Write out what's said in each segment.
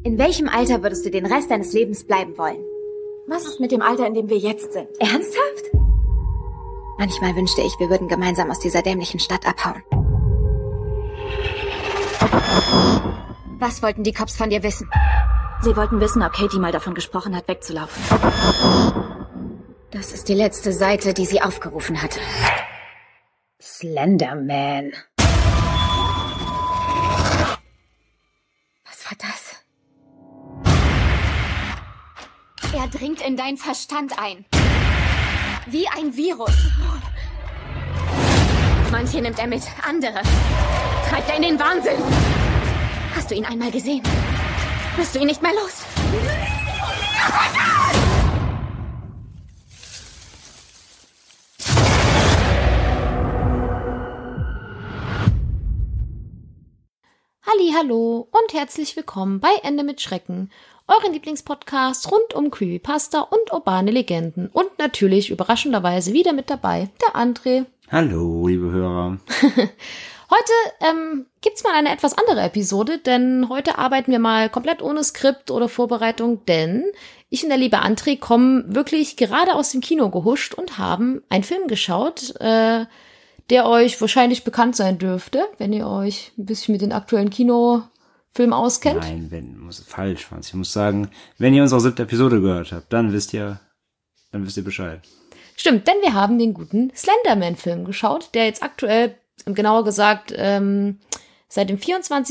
In welchem Alter würdest du den Rest deines Lebens bleiben wollen? Was ist mit dem Alter, in dem wir jetzt sind? Ernsthaft? Manchmal wünschte ich, wir würden gemeinsam aus dieser dämlichen Stadt abhauen. Was wollten die Cops von dir wissen? Sie wollten wissen, ob Katie mal davon gesprochen hat, wegzulaufen. Das ist die letzte Seite, die sie aufgerufen hatte. Slenderman. Was war das? Er dringt in deinen Verstand ein. Wie ein Virus. Manche nimmt er mit, andere treibt er in den Wahnsinn. Hast du ihn einmal gesehen? Wirst du ihn nicht mehr los? Hallo und herzlich willkommen bei Ende mit Schrecken, euren Lieblingspodcast rund um Creepypasta und urbane Legenden. Und natürlich überraschenderweise wieder mit dabei der André. Hallo, liebe Hörer. Heute gibt's mal eine etwas andere Episode, denn heute arbeiten wir mal komplett ohne Skript oder Vorbereitung, denn ich und der liebe André kommen wirklich gerade aus dem Kino gehuscht und haben einen Film geschaut, der euch wahrscheinlich bekannt sein dürfte, wenn ihr euch ein bisschen mit den aktuellen Kinofilmen auskennt. Nein, falsch, Franz. Ich muss sagen, wenn ihr unsere 7. Episode gehört habt, dann wisst ihr Bescheid. Stimmt, denn wir haben den guten Slenderman-Film geschaut, der jetzt aktuell, genauer gesagt, seit dem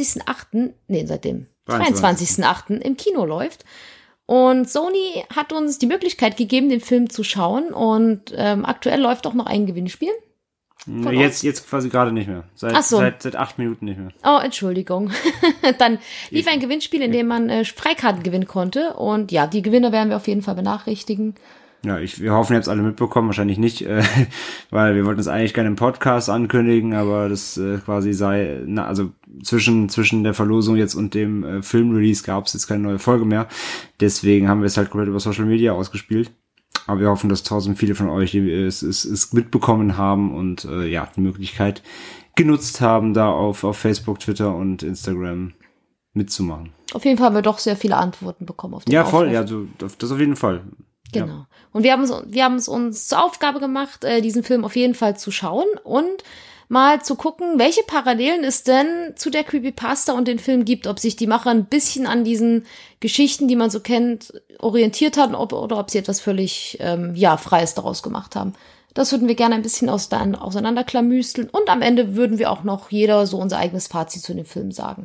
23.8. im Kino läuft. Und Sony hat uns die Möglichkeit gegeben, den Film zu schauen. Und aktuell läuft auch noch ein Gewinnspiel. Jetzt quasi gerade nicht mehr. Seit 8 Minuten nicht mehr. Oh, Entschuldigung. Dann lief ein Gewinnspiel, in dem man Freikarten gewinnen konnte. Und ja, die Gewinner werden wir auf jeden Fall benachrichtigen. Ja, wir hoffen, ihr habt es alle mitbekommen, wahrscheinlich nicht, weil wir wollten es eigentlich gerne im Podcast ankündigen, aber das quasi zwischen der Verlosung jetzt und dem Filmrelease gab es jetzt keine neue Folge mehr. Deswegen haben wir es halt komplett über Social Media ausgespielt. Aber wir hoffen, dass viele von euch es mitbekommen haben und die Möglichkeit genutzt haben, da auf Facebook, Twitter und Instagram mitzumachen. Auf jeden Fall haben wir doch sehr viele Antworten bekommen auf den Aufruf. Ja, voll, ja, das auf jeden Fall. Genau. Ja. Und wir haben es uns zur Aufgabe gemacht, diesen Film auf jeden Fall zu schauen und mal zu gucken, welche Parallelen es denn zu der Creepypasta und den Film gibt, ob sich die Macher ein bisschen an diesen Geschichten, die man so kennt, orientiert haben oder ob sie etwas völlig Freies daraus gemacht haben. Das würden wir gerne ein bisschen auseinanderklamüsteln und am Ende würden wir auch noch jeder so unser eigenes Fazit zu dem Film sagen.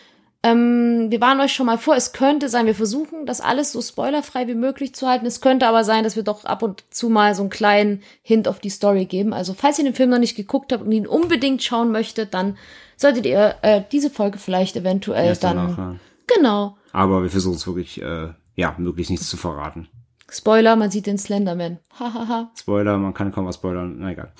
Wir warnen euch schon mal vor, es könnte sein, wir versuchen, das alles so spoilerfrei wie möglich zu halten. Es könnte aber sein, dass wir doch ab und zu mal so einen kleinen Hint auf die Story geben. Also falls ihr den Film noch nicht geguckt habt und ihn unbedingt schauen möchtet, dann solltet ihr diese Folge vielleicht eventuell erst dann... Danach, ja. Genau. Aber wir versuchen es wirklich, möglichst nichts zu verraten. Spoiler, man sieht den Slenderman. Hahaha. Spoiler, man kann kaum was spoilern. Na egal.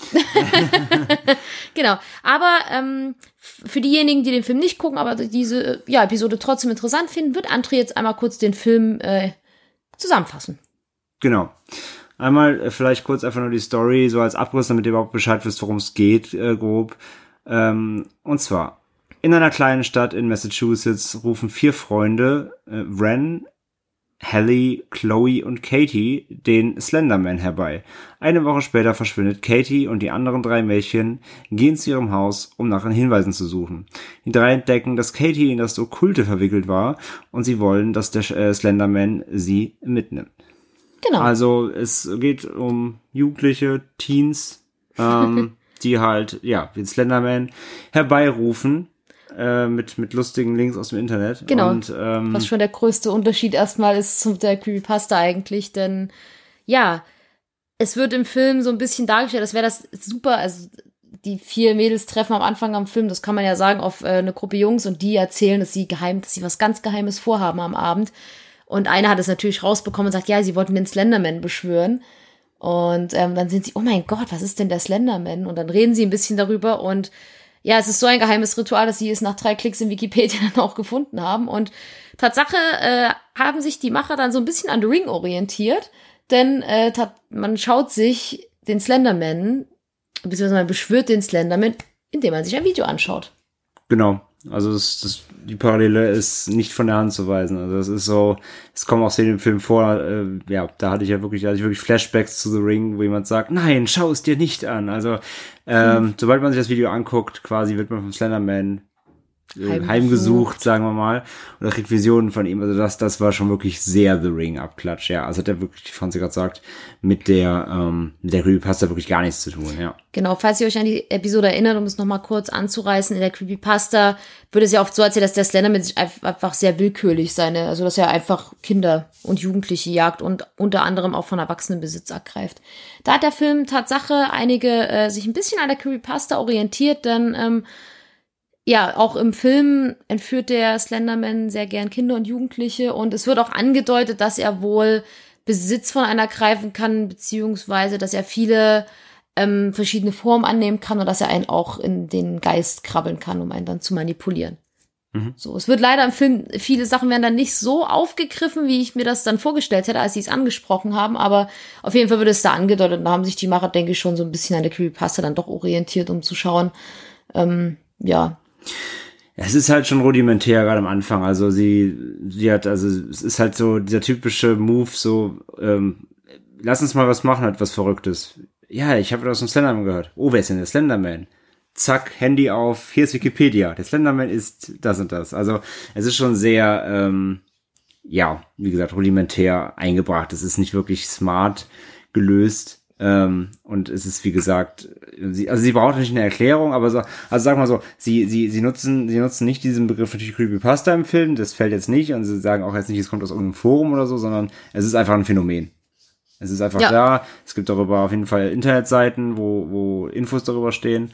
Genau. Aber für diejenigen, die den Film nicht gucken, aber diese Episode trotzdem interessant finden, wird André jetzt einmal kurz den Film zusammenfassen. Genau. Einmal vielleicht kurz einfach nur die Story, so als Abriss, damit ihr überhaupt Bescheid wisst, worum es geht, grob. Und zwar, in einer kleinen Stadt in Massachusetts rufen 4 Freunde, Ren, Hallie, Chloe und Katie, den Slenderman herbei. Eine Woche später verschwindet Katie und die anderen 3 Mädchen gehen zu ihrem Haus, um nach Hinweisen zu suchen. Die 3 entdecken, dass Katie in das Okkulte verwickelt war und sie wollen, dass der Slenderman sie mitnimmt. Genau. Also es geht um Jugendliche, Teens, die halt, den Slenderman herbeirufen. Mit lustigen Links aus dem Internet. Genau, und, was schon der größte Unterschied erstmal ist zu der Creepypasta eigentlich, denn es wird im Film so ein bisschen dargestellt, als wäre das super, also die 4 Mädels treffen am Anfang am Film, das kann man ja sagen, auf eine Gruppe Jungs und die erzählen, dass sie was ganz Geheimes vorhaben am Abend und eine hat es natürlich rausbekommen und sagt, ja, sie wollten den Slenderman beschwören und dann sind sie, oh mein Gott, was ist denn der Slenderman? Und dann reden sie ein bisschen darüber und ja, es ist so ein geheimes Ritual, dass sie es nach 3 Klicks in Wikipedia dann auch gefunden haben. Und Tatsache haben sich die Macher dann so ein bisschen an The Ring orientiert, denn man schaut sich den Slenderman, beziehungsweise man beschwört den Slenderman, indem man sich ein Video anschaut. Genau. Also die Parallele ist nicht von der Hand zu weisen. Also das ist so, es kommen auch Szenen im Film vor, da hatte ich wirklich Flashbacks zu The Ring, wo jemand sagt, nein, schau es dir nicht an. Also sobald man sich das Video anguckt, quasi wird man vom Slenderman heimgesucht, sagen wir mal, oder kriegt Visionen von ihm. Also das war schon wirklich sehr The Ring-Abklatsch, ja. Also hat er wirklich, wie Franzi gerade sagt, mit der Creepypasta wirklich gar nichts zu tun, ja. Genau, falls ihr euch an die Episode erinnert, um es nochmal kurz anzureißen, in der Creepypasta wird es ja oft so erzählt, dass der Slenderman sich einfach sehr willkürlich also dass er einfach Kinder und Jugendliche jagt und unter anderem auch von Erwachsenen Besitz ergreift. Da hat der Film Tatsache einige sich ein bisschen an der Creepypasta orientiert, denn auch im Film entführt der Slenderman sehr gern Kinder und Jugendliche und es wird auch angedeutet, dass er wohl Besitz von einer greifen kann, beziehungsweise, dass er viele verschiedene Formen annehmen kann und dass er einen auch in den Geist krabbeln kann, um einen dann zu manipulieren. So, es wird leider im Film, viele Sachen werden dann nicht so aufgegriffen, wie ich mir das dann vorgestellt hätte, als sie es angesprochen haben, aber auf jeden Fall wird es da angedeutet und da haben sich die Macher, denke ich, schon so ein bisschen an der Creepypasta dann doch orientiert, um zu schauen, Es ist halt schon rudimentär gerade am Anfang. Also sie hat, also es ist halt so dieser typische Move, so lass uns mal was machen, halt was Verrücktes. Ja, ich habe aus dem Slenderman gehört. Oh, wer ist denn der Slenderman? Zack, Handy auf, hier ist Wikipedia. Der Slenderman ist das und das. Also es ist schon sehr, wie gesagt, rudimentär eingebracht. Es ist nicht wirklich smart gelöst. Und es ist, wie gesagt, sie braucht nicht eine Erklärung, aber so, also sag mal so, sie nutzen nicht diesen Begriff natürlich Creepypasta im Film, das fällt jetzt nicht, und sie sagen auch jetzt nicht, es kommt aus irgendeinem Forum oder so, sondern es ist einfach ein Phänomen. Es ist einfach da, es gibt darüber auf jeden Fall Internetseiten, wo Infos darüber stehen,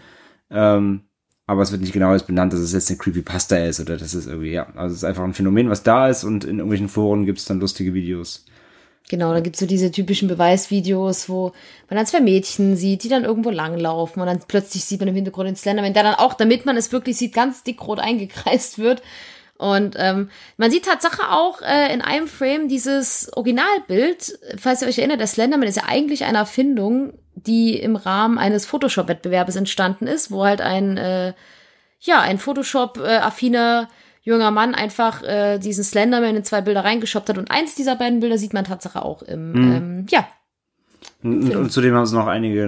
aber es wird nicht genau benannt, dass es jetzt eine Creepypasta ist, oder das ist irgendwie, also es ist einfach ein Phänomen, was da ist, und in irgendwelchen Foren gibt es dann lustige Videos. Genau, da gibt's so diese typischen Beweisvideos, wo man dann 2 Mädchen sieht, die dann irgendwo langlaufen und dann plötzlich sieht man im Hintergrund den Slenderman, der dann auch, damit man es wirklich sieht, ganz dickrot eingekreist wird. Und man sieht Tatsache auch in einem Frame dieses Originalbild, falls ihr euch erinnert, der Slenderman ist ja eigentlich eine Erfindung, die im Rahmen eines Photoshop-Wettbewerbes entstanden ist, wo halt ein Photoshop-affiner junger Mann einfach diesen Slenderman in 2 Bilder reingeschoppt hat. Und eins dieser beiden Bilder sieht man Tatsache auch im, Und zudem haben es noch einige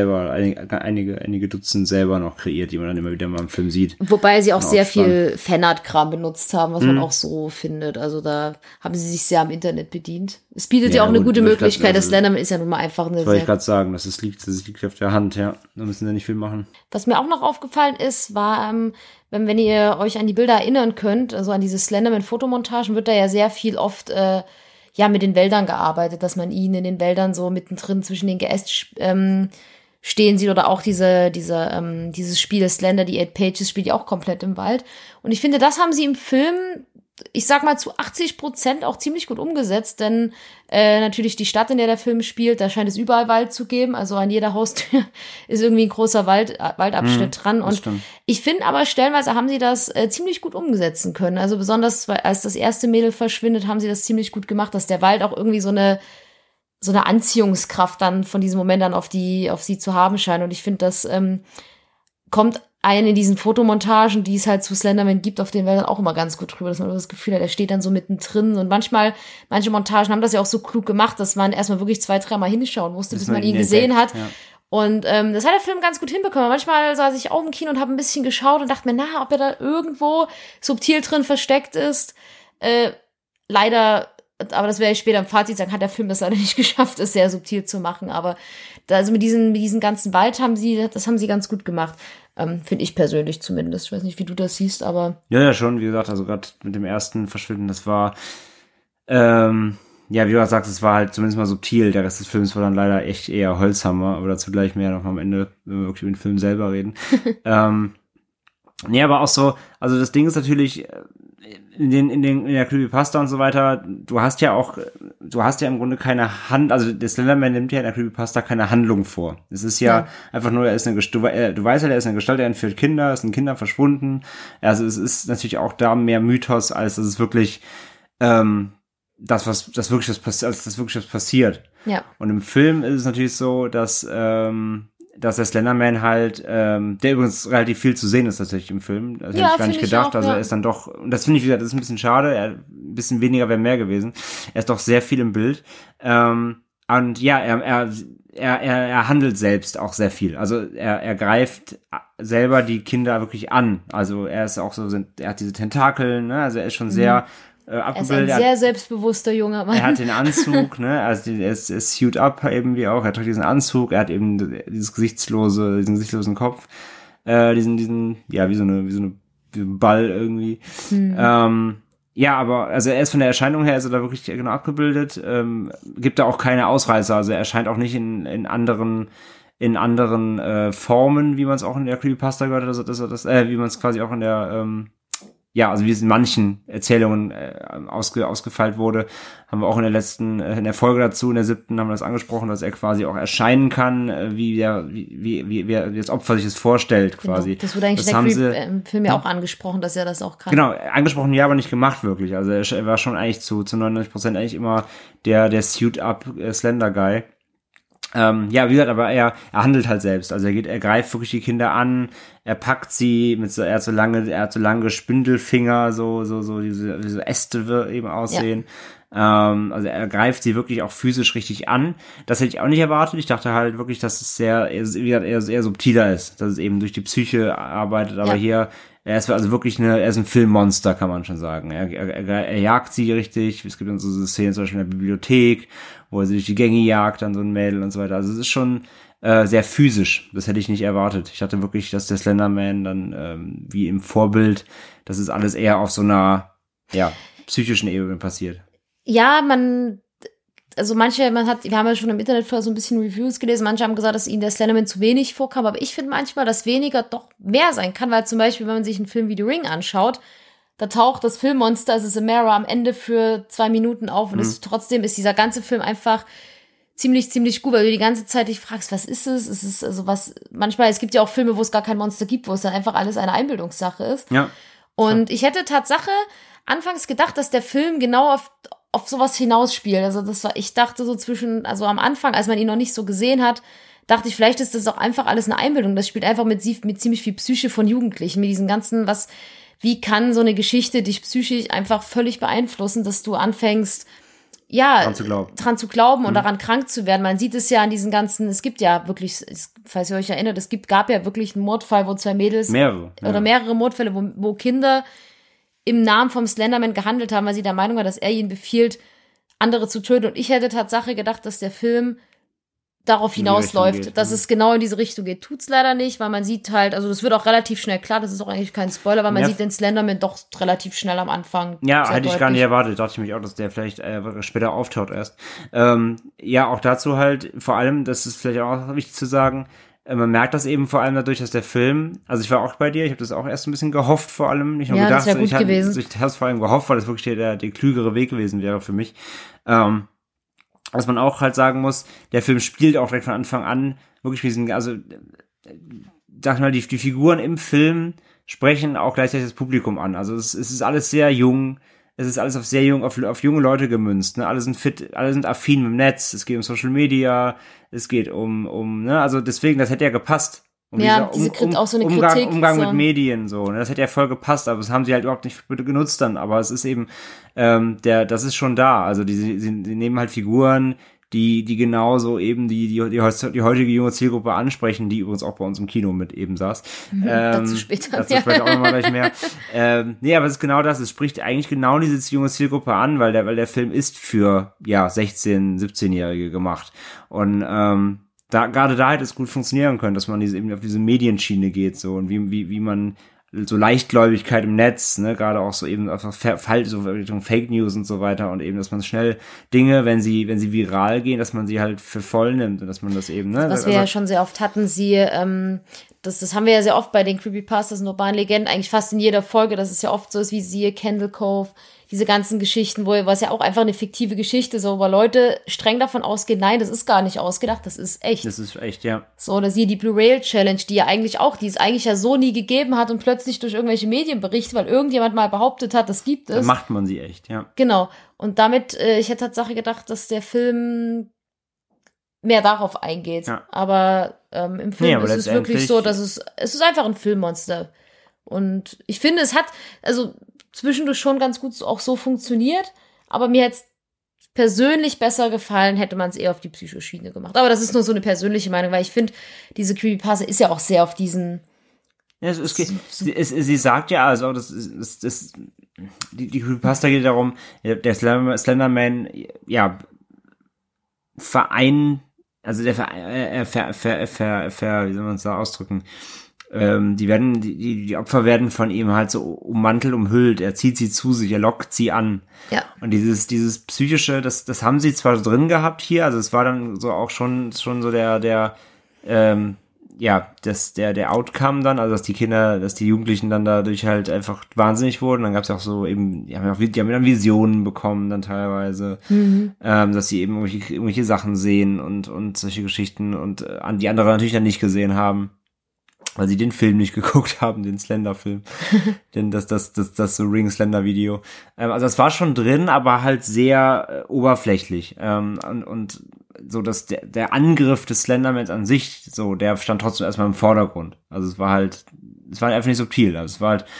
Dutzend selber noch kreiert, die man dann immer wieder mal im Film sieht. Wobei sie auch sehr viel Fanart-Kram benutzt haben, was man auch so findet. Also da haben sie sich sehr am Internet bedient. Es bietet ja auch eine gute Möglichkeit. Das Slenderman ist ja nun mal einfach eine. Das wollte ich gerade sagen, das liegt auf der Hand, ja. Da müssen wir nicht viel machen. Was mir auch noch aufgefallen ist, war, wenn ihr euch an die Bilder erinnern könnt, also an diese Slenderman-Fotomontagen, wird da ja sehr viel oft mit den Wäldern gearbeitet, dass man ihn in den Wäldern so mittendrin zwischen den Geäst stehen sieht, oder auch dieses Spiel Slender, die 8 Pages, spielt ja auch komplett im Wald. Und ich finde, das haben sie im Film, ich sag mal, zu 80% auch ziemlich gut umgesetzt, denn natürlich die Stadt, in der Film spielt, da scheint es überall Wald zu geben, also an jeder Haustür ist irgendwie ein großer Waldabschnitt dran, und ich finde aber stellenweise haben sie das ziemlich gut umsetzen können, also besonders als das erste Mädel verschwindet, haben sie das ziemlich gut gemacht, dass der Wald auch irgendwie so eine Anziehungskraft dann von diesem Moment dann auf sie zu haben scheint, und ich finde, das kommt in diesen Fotomontagen, die es halt zu Slenderman gibt, auf den Wäldern auch immer ganz gut drüber, dass man das Gefühl hat, er steht dann so mittendrin, und manche Montagen haben das ja auch so klug gemacht, dass man erstmal wirklich 2-3 Mal hinschauen musste, bis man ihn gesehen hat. Ja. Und das hat der Film ganz gut hinbekommen. Manchmal saß ich auch im Kino und habe ein bisschen geschaut und dachte mir, ob er da irgendwo subtil drin versteckt ist. Leider, aber das werde ich später im Fazit sagen, hat der Film das leider nicht geschafft, es sehr subtil zu machen. Aber also mit diesen ganzen Wald haben sie ganz gut gemacht. Finde ich persönlich zumindest. Ich weiß nicht, wie du das siehst, aber. Ja, schon, wie gesagt, also gerade mit dem ersten Verschwinden, das war, wie du sagst, es war halt zumindest mal subtil. Der Rest des Films war dann leider echt eher Holzhammer, aber dazu gleich mehr noch am Ende, wenn wir wirklich über den Film selber reden. Aber auch so, also das Ding ist natürlich, in der Creepypasta und so weiter, du hast ja im Grunde keine also der Slenderman nimmt ja in der Creepypasta keine Handlung vor. Es ist ja einfach nur, du weißt ja, er ist eine Gestalt, er entführt Kinder, es sind Kinder verschwunden. Also es ist natürlich auch da mehr Mythos, als dass es wirklich, das wirklich was passiert. Ja. Und im Film ist es natürlich so, dass, dass der Slenderman halt, der übrigens relativ viel zu sehen ist tatsächlich im Film. Das hätte ich gar nicht gedacht. Also er ist dann doch, und das finde ich wieder, das ist ein bisschen schade, ein bisschen weniger wäre mehr gewesen. Er ist doch sehr viel im Bild. Und ja, er handelt selbst auch sehr viel. Also er greift selber die Kinder wirklich an. Also er ist auch so, er hat diese Tentakel, ne? Also er ist schon sehr abgebildet. Er ist ein sehr selbstbewusster junger Mann. Er hat den Anzug, ne? Also er ist suit up eben wie auch. Er trägt diesen Anzug. Er hat eben diesen gesichtslosen Kopf. Diesen, ja, wie so ein Ball irgendwie. Ja, aber also er ist von der Erscheinung her, ist er da wirklich genau abgebildet, gibt da auch keine Ausreißer, also er erscheint auch nicht in anderen Formen, wie man es auch in der Creepypasta gehört hat, wie man es quasi auch in der also wie es in manchen Erzählungen ausgefeilt wurde, haben wir auch in der Folge dazu, in der 7. haben wir das angesprochen, dass er quasi auch erscheinen kann, wie das Opfer sich das vorstellt, quasi. Genau, das wurde eigentlich im Film ja auch angesprochen, dass er das auch kann. Genau, angesprochen, ja, aber nicht gemacht, wirklich. Also er war schon eigentlich zu 99% eigentlich immer der Suit-Up Slender Guy. Ja, wie gesagt, aber er handelt halt selbst. Also er greift wirklich die Kinder an, er packt sie er hat so lange Spindelfinger, so diese Äste eben aussehen. Ja. Also er greift sie wirklich auch physisch richtig an. Das hätte ich auch nicht erwartet. Ich dachte halt wirklich, dass es eher subtiler ist, dass es eben durch die Psyche arbeitet, aber hier, er ist also wirklich er ist ein Filmmonster, kann man schon sagen. Er jagt sie richtig. Es gibt dann so Szenen zum Beispiel in der Bibliothek, wo er sie durch die Gänge jagt, dann so ein Mädel und so weiter. Also es ist schon sehr physisch. Das hätte ich nicht erwartet. Ich dachte wirklich, dass der Slenderman dann wie im Vorbild, das ist alles eher auf so einer psychischen Ebene passiert. Ja, wir haben ja schon im Internet vorher so ein bisschen Reviews gelesen, manche haben gesagt, dass ihnen der Slenderman zu wenig vorkam, aber ich finde manchmal, dass weniger doch mehr sein kann, weil zum Beispiel, wenn man sich einen Film wie The Ring anschaut, da taucht das Filmmonster, also Samara, am Ende für 2 Minuten auf und trotzdem ist dieser ganze Film einfach ziemlich gut, weil du die ganze Zeit dich fragst, was ist es? Es ist also manchmal, es gibt ja auch Filme, wo es gar kein Monster gibt, wo es dann einfach alles eine Einbildungssache ist. Ja. Und ich hätte Tatsache anfangs gedacht, dass der Film genau auf sowas hinausspielt. Also ich dachte so also am Anfang, als man ihn noch nicht so gesehen hat, dachte ich, vielleicht ist das auch einfach alles eine Einbildung. Das spielt einfach mit ziemlich viel Psyche von Jugendlichen, mit diesen ganzen, wie kann so eine Geschichte dich psychisch einfach völlig beeinflussen, dass du anfängst, dran zu glauben und daran krank zu werden. Man sieht es ja an diesen ganzen, es gibt ja wirklich, falls ihr euch erinnert, gab ja wirklich einen Mordfall, wo 2 Mädels mehrere Mordfälle, wo Kinder im Namen vom Slenderman gehandelt haben, weil sie der Meinung war, dass er ihnen befiehlt, andere zu töten. Und ich hätte Tatsache gedacht, dass der Film darauf hinausläuft, dass es genau in diese Richtung geht. Tut's leider nicht, weil man sieht halt, also das wird auch relativ schnell klar, das ist auch eigentlich kein Spoiler, weil man sieht den Slenderman doch relativ schnell am Anfang. Ja, hätte ich gar nicht erwartet, dachte ich mich auch, dass der vielleicht später auftaucht erst. Auch dazu halt, vor allem, das ist vielleicht auch wichtig zu sagen, man merkt das eben vor allem dadurch, dass der Film, also ich war auch bei dir, ich habe das auch erst ein bisschen gehofft vor allem, nicht nur gedacht, das wäre gut gewesen. Ich habe es vor allem gehofft, weil das wirklich der klügere Weg gewesen wäre für mich. Was man auch halt sagen muss, der Film spielt auch direkt von Anfang an wirklich sag mal, die Figuren im Film sprechen auch gleichzeitig das Publikum an. Also es ist alles sehr jung, es ist alles auf junge Leute gemünzt, ne? Alle sind fit, alle sind affin mit dem Netz, es geht um Social Media, es geht also deswegen, das hätte ja gepasst. Diese kriegt auch so eine Kritik. Umgang mit Medien, so, ne? Das hätte ja voll gepasst, aber das haben sie halt überhaupt nicht genutzt dann, aber es ist eben, das ist schon da, also sie nehmen halt Figuren, die genauso eben die heutige junge Zielgruppe ansprechen, die übrigens auch bei uns im Kino mit eben saß. Dazu später. Dazu vielleicht auch nochmal gleich mehr. Aber es ist genau das, es spricht eigentlich genau diese junge Zielgruppe an, weil der Film ist für, 16-, 17-Jährige gemacht. Und, gerade da hätte es gut funktionieren können, dass man eben auf diese Medienschiene geht, so, und wie man so Leichtgläubigkeit im Netz, ne, gerade auch so eben einfach so Richtung Fake News und so weiter, und eben, dass man schnell Dinge, wenn sie viral gehen, dass man sie halt für voll nimmt und dass man das eben, ne. Was wir ja schon sehr oft hatten, das haben wir ja sehr oft bei den Creepypastas und urbanen Legenden, eigentlich fast in jeder Folge, dass es ja oft so ist, wie siehe Candle Cove, diese ganzen Geschichten, was ja auch einfach eine fiktive Geschichte, so, wo Leute streng davon ausgehen, nein, das ist gar nicht ausgedacht, das ist echt. Das ist echt, ja. So, oder siehe die Blue Rail Challenge, die es eigentlich ja so nie gegeben hat und plötzlich durch irgendwelche Medienberichte, weil irgendjemand mal behauptet hat, das gibt es. Dann macht man sie echt, ja. Genau. Und damit, ich hätte Tatsache gedacht, dass der Film mehr darauf eingeht. Ja. Aber Im Film ist es wirklich so, dass es ist einfach ein Filmmonster. Und ich finde, es hat also zwischendurch schon ganz gut auch so funktioniert, aber mir hätte es persönlich besser gefallen, hätte man es eher auf die Psychoschiene gemacht. Aber das ist nur so eine persönliche Meinung, weil ich finde, diese Creepypasta ist ja auch sehr auf diesen... Ja, sie sagt ja, also die Creepypasta geht darum, der Slenderman, ja, also wie soll man es da ausdrücken? Die Opfer werden von ihm halt so ummantelt, umhüllt. Er zieht sie zu sich, er lockt sie an. Ja. Und dieses psychische, das haben sie zwar drin gehabt hier, also es war dann so auch schon so der Outcome dann, also dass die Jugendlichen dann dadurch halt einfach wahnsinnig wurden. Dann gab es auch so eben, die haben dann Visionen bekommen dann teilweise, dass sie eben irgendwelche Sachen sehen und solche Geschichten und die andere natürlich dann nicht gesehen haben, weil sie den Film nicht geguckt haben, den Slender-Film, denn das so Ring-Slender-Video. Also das war schon drin, aber halt sehr oberflächlich und so, dass der Angriff des Slendermans an sich, so, der stand trotzdem erstmal im Vordergrund. Also es war einfach nicht subtil. Also es war halt,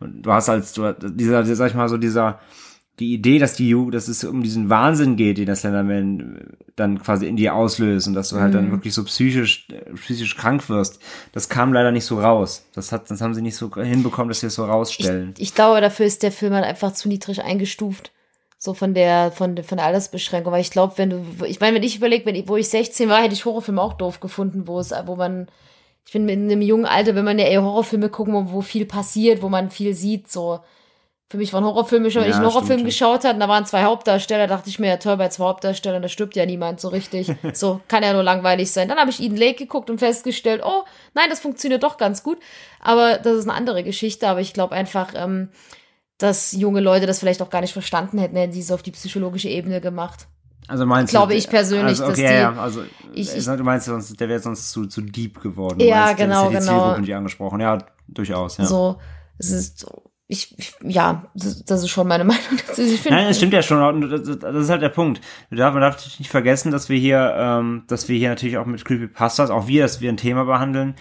die Idee, dass es um diesen Wahnsinn geht, den der Slenderman dann quasi in dir auslöst und dass du halt dann wirklich so psychisch krank wirst, das kam leider nicht so raus. Das haben sie nicht so hinbekommen, dass sie es so rausstellen. Ich glaube, dafür ist der Film halt einfach zu niedrig eingestuft. So von der Altersbeschränkung, weil ich glaube, wenn ich überlege, wo ich 16 war, hätte ich Horrorfilme auch doof gefunden, ich finde in einem jungen Alter, wenn man ja eher Horrorfilme gucken, wo viel passiert, wo man viel sieht, so. Für mich waren Horrorfilme schon, wenn ich einen Horrorfilm geschaut habe, und da waren 2 Hauptdarsteller, dachte ich mir, ja toll, bei 2 Hauptdarstellern, da stirbt ja niemand so richtig. So, kann ja nur langweilig sein. Dann habe ich Eden Lake geguckt und festgestellt, oh, nein, das funktioniert doch ganz gut. Aber das ist eine andere Geschichte, aber ich glaube einfach, dass junge Leute das vielleicht auch gar nicht verstanden hätten sie es auf die psychologische Ebene gemacht. Also meinst du? Glaube ich persönlich, also, okay, du meinst, der wäre sonst zu deep geworden. Ja, genau. Die Zielgruppe nicht angesprochen. Ja, durchaus, ja. So, es ist, das ist schon meine Meinung. Nein, das stimmt ja schon. Das ist halt der Punkt. Man darf natürlich nicht vergessen, dass wir hier natürlich auch mit Creepypastas, dass wir ein Thema behandeln,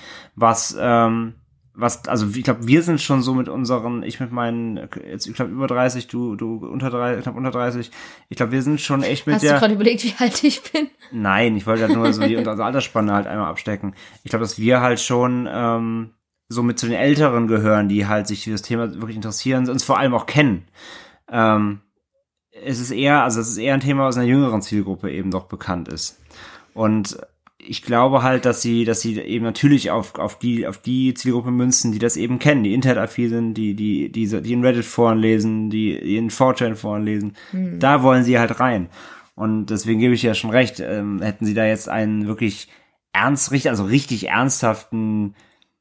also ich glaube, wir sind schon so mit unseren, ich glaube über 30, du knapp unter 30. Ich glaube, wir sind schon echt mit Hast du gerade überlegt, wie alt ich bin? Nein, ich wollte halt nur so unsere Altersspanne halt einmal abstecken. Ich glaube, dass wir halt schon so mit zu den Älteren gehören, die halt sich für das Thema wirklich interessieren, uns vor allem auch kennen. Es ist eher ein Thema, was in einer jüngeren Zielgruppe eben doch bekannt ist. Und ich glaube halt, dass sie eben natürlich auf die Zielgruppe münzen, die das eben kennen, die internetaffin sind, die in Reddit-Foren lesen, die in 4chan-Foren lesen. Da wollen sie halt rein. Und deswegen gebe ich ja schon recht, hätten sie da jetzt einen wirklich richtig ernsthaften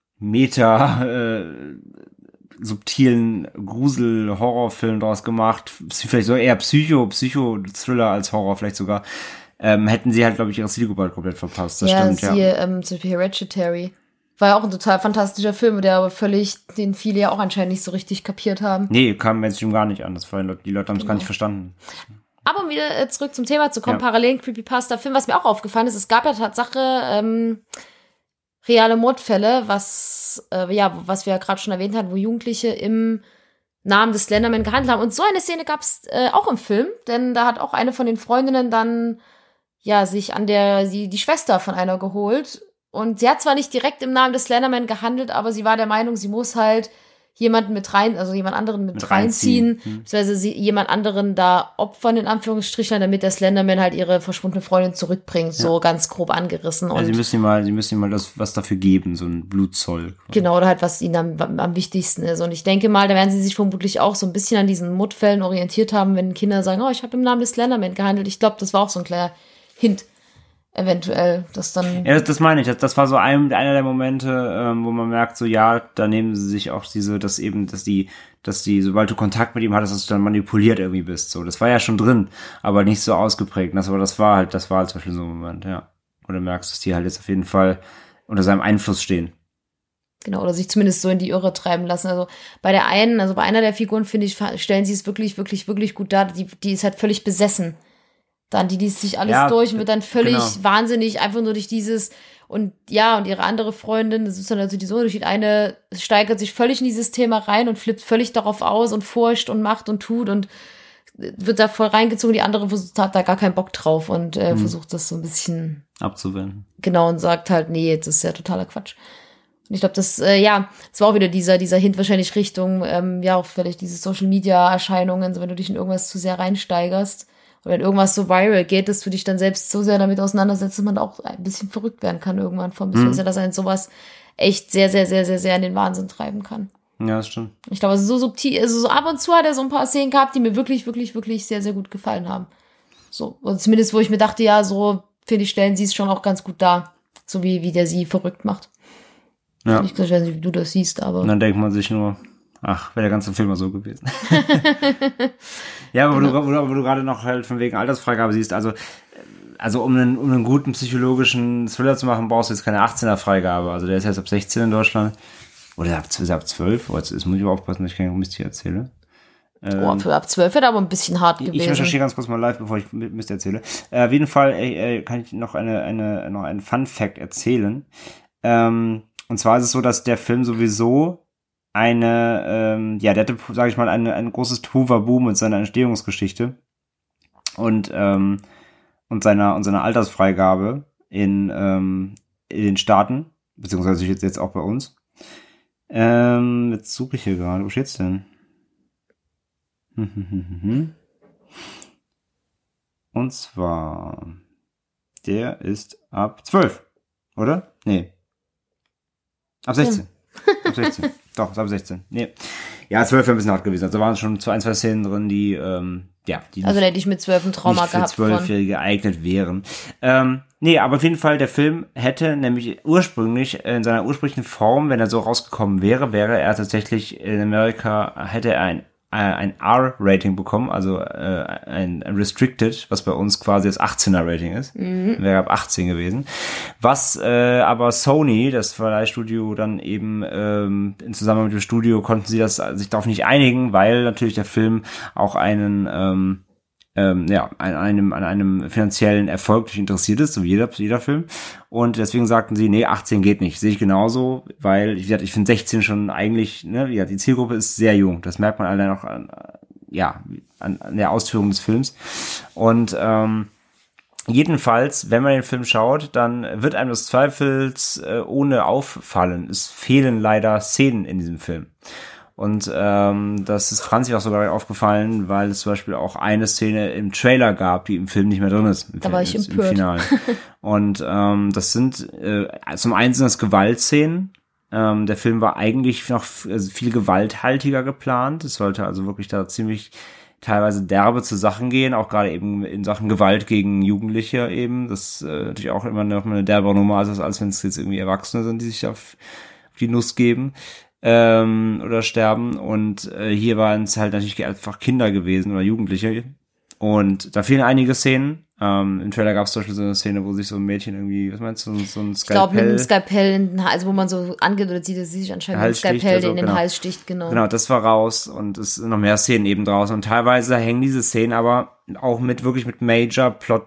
subtilen Grusel-Horrorfilm draus gemacht, vielleicht so eher Psycho-Thriller als Horror vielleicht sogar, hätten sie halt, glaube ich, ihre Zielgruppe halt komplett verpasst. Das stimmt, ja. Zum Beispiel Hereditary. War ja auch ein total fantastischer Film, den viele ja auch anscheinend nicht so richtig kapiert haben. Nee, kam Mainstream gar nicht an. Die Leute haben es gar nicht verstanden. Aber um wieder zurück zum Thema zu kommen, parallelen Creepypasta-Film, was mir auch aufgefallen ist, es gab ja Tatsache reale Mordfälle, was wir ja gerade schon erwähnt haben, wo Jugendliche im Namen des Slenderman gehandelt haben. Und so eine Szene gab es auch im Film, denn da hat auch eine von den Freundinnen dann sich die Schwester von einer geholt. Und sie hat zwar nicht direkt im Namen des Slenderman gehandelt, aber sie war der Meinung, sie muss halt jemand anderen mit reinziehen, beziehungsweise jemand anderen da opfern, in Anführungsstrichen, damit der Slenderman halt ihre verschwundene Freundin zurückbringt, so ganz grob angerissen. Und sie müssen ihm mal was dafür geben, so ein Blutzoll. Genau, oder halt, was ihnen am wichtigsten ist. Und ich denke mal, da werden sie sich vermutlich auch so ein bisschen an diesen Mordfällen orientiert haben, wenn Kinder sagen, ich habe im Namen des Slenderman gehandelt. Ich glaube, das war auch so ein kleiner Hint. Eventuell, das dann... Ja, das meine ich. Das war so einer der Momente, wo man merkt, so, da nehmen sie sich auch dass die, sobald du Kontakt mit ihm hattest, dass du dann manipuliert irgendwie bist. So, das war ja schon drin, aber nicht so ausgeprägt. Das war halt zum Beispiel so ein Moment, ja. Oder merkst, dass die halt jetzt auf jeden Fall unter seinem Einfluss stehen. Genau, oder sich zumindest so in die Irre treiben lassen. Also bei einer der Figuren, finde ich, stellen sie es wirklich, wirklich, wirklich gut dar. Die ist halt völlig besessen. Dann die liest sich alles durch und wird dann völlig wahnsinnig, einfach nur durch dieses, Und ja, und ihre andere Freundin, das ist dann also dieser Unterschied, eine steigert sich völlig in dieses Thema rein und flippt völlig darauf aus und forscht und macht und tut und wird da voll reingezogen, die andere hat da gar keinen Bock drauf und versucht das so ein bisschen abzuwenden. Genau, und sagt halt, nee, das ist ja totaler Quatsch. Und ich glaube, das war auch wieder dieser Hint wahrscheinlich Richtung, auch vielleicht diese Social-Media-Erscheinungen, so wenn du dich in irgendwas zu sehr reinsteigerst oder wenn irgendwas so viral geht, dass du dich dann selbst so sehr damit auseinandersetzt, dass man auch ein bisschen verrückt werden kann irgendwann vom Business, dass einen sowas echt sehr, sehr, sehr, sehr, sehr in den Wahnsinn treiben kann. Ja, das stimmt. Ich glaube, also so subtil, also so ab und zu hat er so ein paar Szenen gehabt, die mir wirklich, wirklich, wirklich sehr, sehr gut gefallen haben. So, oder zumindest, wo ich mir dachte, ja, so, finde ich, stellen sie es schon auch ganz gut dar. So wie der sie verrückt macht. Ja. Ich weiß nicht, wie du das siehst, aber. Und dann denkt man sich nur, ach, wäre der ganze Film mal so gewesen. Ja, aber genau. wo du gerade noch halt von wegen Altersfreigabe siehst, also um einen guten psychologischen Thriller zu machen, brauchst du jetzt keine 18er-Freigabe. Also der ist jetzt ab 16 in Deutschland. Oder ab 12. Oh, jetzt muss ich aber aufpassen, dass ich keinen Mist hier erzähle. Für ab 12 wäre aber ein bisschen hart gewesen. Ich recherchiere ganz kurz mal live, bevor ich Mist erzähle. Auf jeden Fall kann ich noch einen Fun-Fact erzählen. Und zwar ist es so, dass der Film sowieso der hatte, sage ich mal, ein großes Tohuwabohu mit seiner Entstehungsgeschichte und seiner Altersfreigabe in den Staaten, beziehungsweise jetzt auch bei uns. Jetzt suche ich hier gerade. Wo steht's denn? Und zwar, der ist ab 12, oder? Nee. Ab 16. Ja. Ab 16. Doch, ist ab 16. Nee. Ja, 12 wäre ein bisschen hart gewesen. Also waren schon ein, zwei Szenen drin, die also hätte ich mit 12 ein Trauma gehabt. Für 12-Jährige geeignet wären. Nee, aber auf jeden Fall, der Film hätte nämlich ursprünglich, in seiner ursprünglichen Form, wenn er so rausgekommen wäre er tatsächlich in Amerika, hätte er ein R-Rating bekommen, also ein Restricted, was bei uns quasi das 18er-Rating ist. Wäre ab 18 gewesen. Was aber Sony, das Verleihstudio, dann eben in Zusammenhang mit dem Studio konnten sie sich darauf nicht einigen, weil natürlich der Film auch an einem finanziellen Erfolg interessiert ist, so wie jeder Film. Und deswegen sagten sie, nee, 18 geht nicht. Sehe ich genauso, weil ich finde 16 schon eigentlich, die Zielgruppe ist sehr jung. Das merkt man allein auch an der Ausführung des Films. Und jedenfalls, wenn man den Film schaut, dann wird einem des Zweifels ohne auffallen. Es fehlen leider Szenen in diesem Film. Und das ist Franzi auch sogar aufgefallen, weil es zum Beispiel auch eine Szene im Trailer gab, die im Film nicht mehr drin ist. Da war ich empört. Im Finale. Und das sind zum einen sind das Gewaltszenen. Der Film war eigentlich noch viel gewalthaltiger geplant. Es sollte also wirklich da ziemlich teilweise derbe zu Sachen gehen, auch gerade eben in Sachen Gewalt gegen Jugendliche eben. Das ist natürlich auch immer noch eine derbe Nummer, als wenn es jetzt irgendwie Erwachsene sind, die sich auf die Nuss geben. Oder sterben und hier waren es halt natürlich einfach Kinder gewesen oder Jugendliche und da fehlen einige Szenen. Im Trailer gab es zum Beispiel so eine Szene, wo sich so ein Mädchen irgendwie, was meinst du, so ein Skalpell... Ich glaube, mit einem Skalpell, also wo man so angedeutet sieht, dass sie sich anscheinend mit einem Skalpell in den Hals sticht, genau. Genau, das war raus und es sind noch mehr Szenen eben draußen und teilweise hängen diese Szenen aber auch wirklich mit Major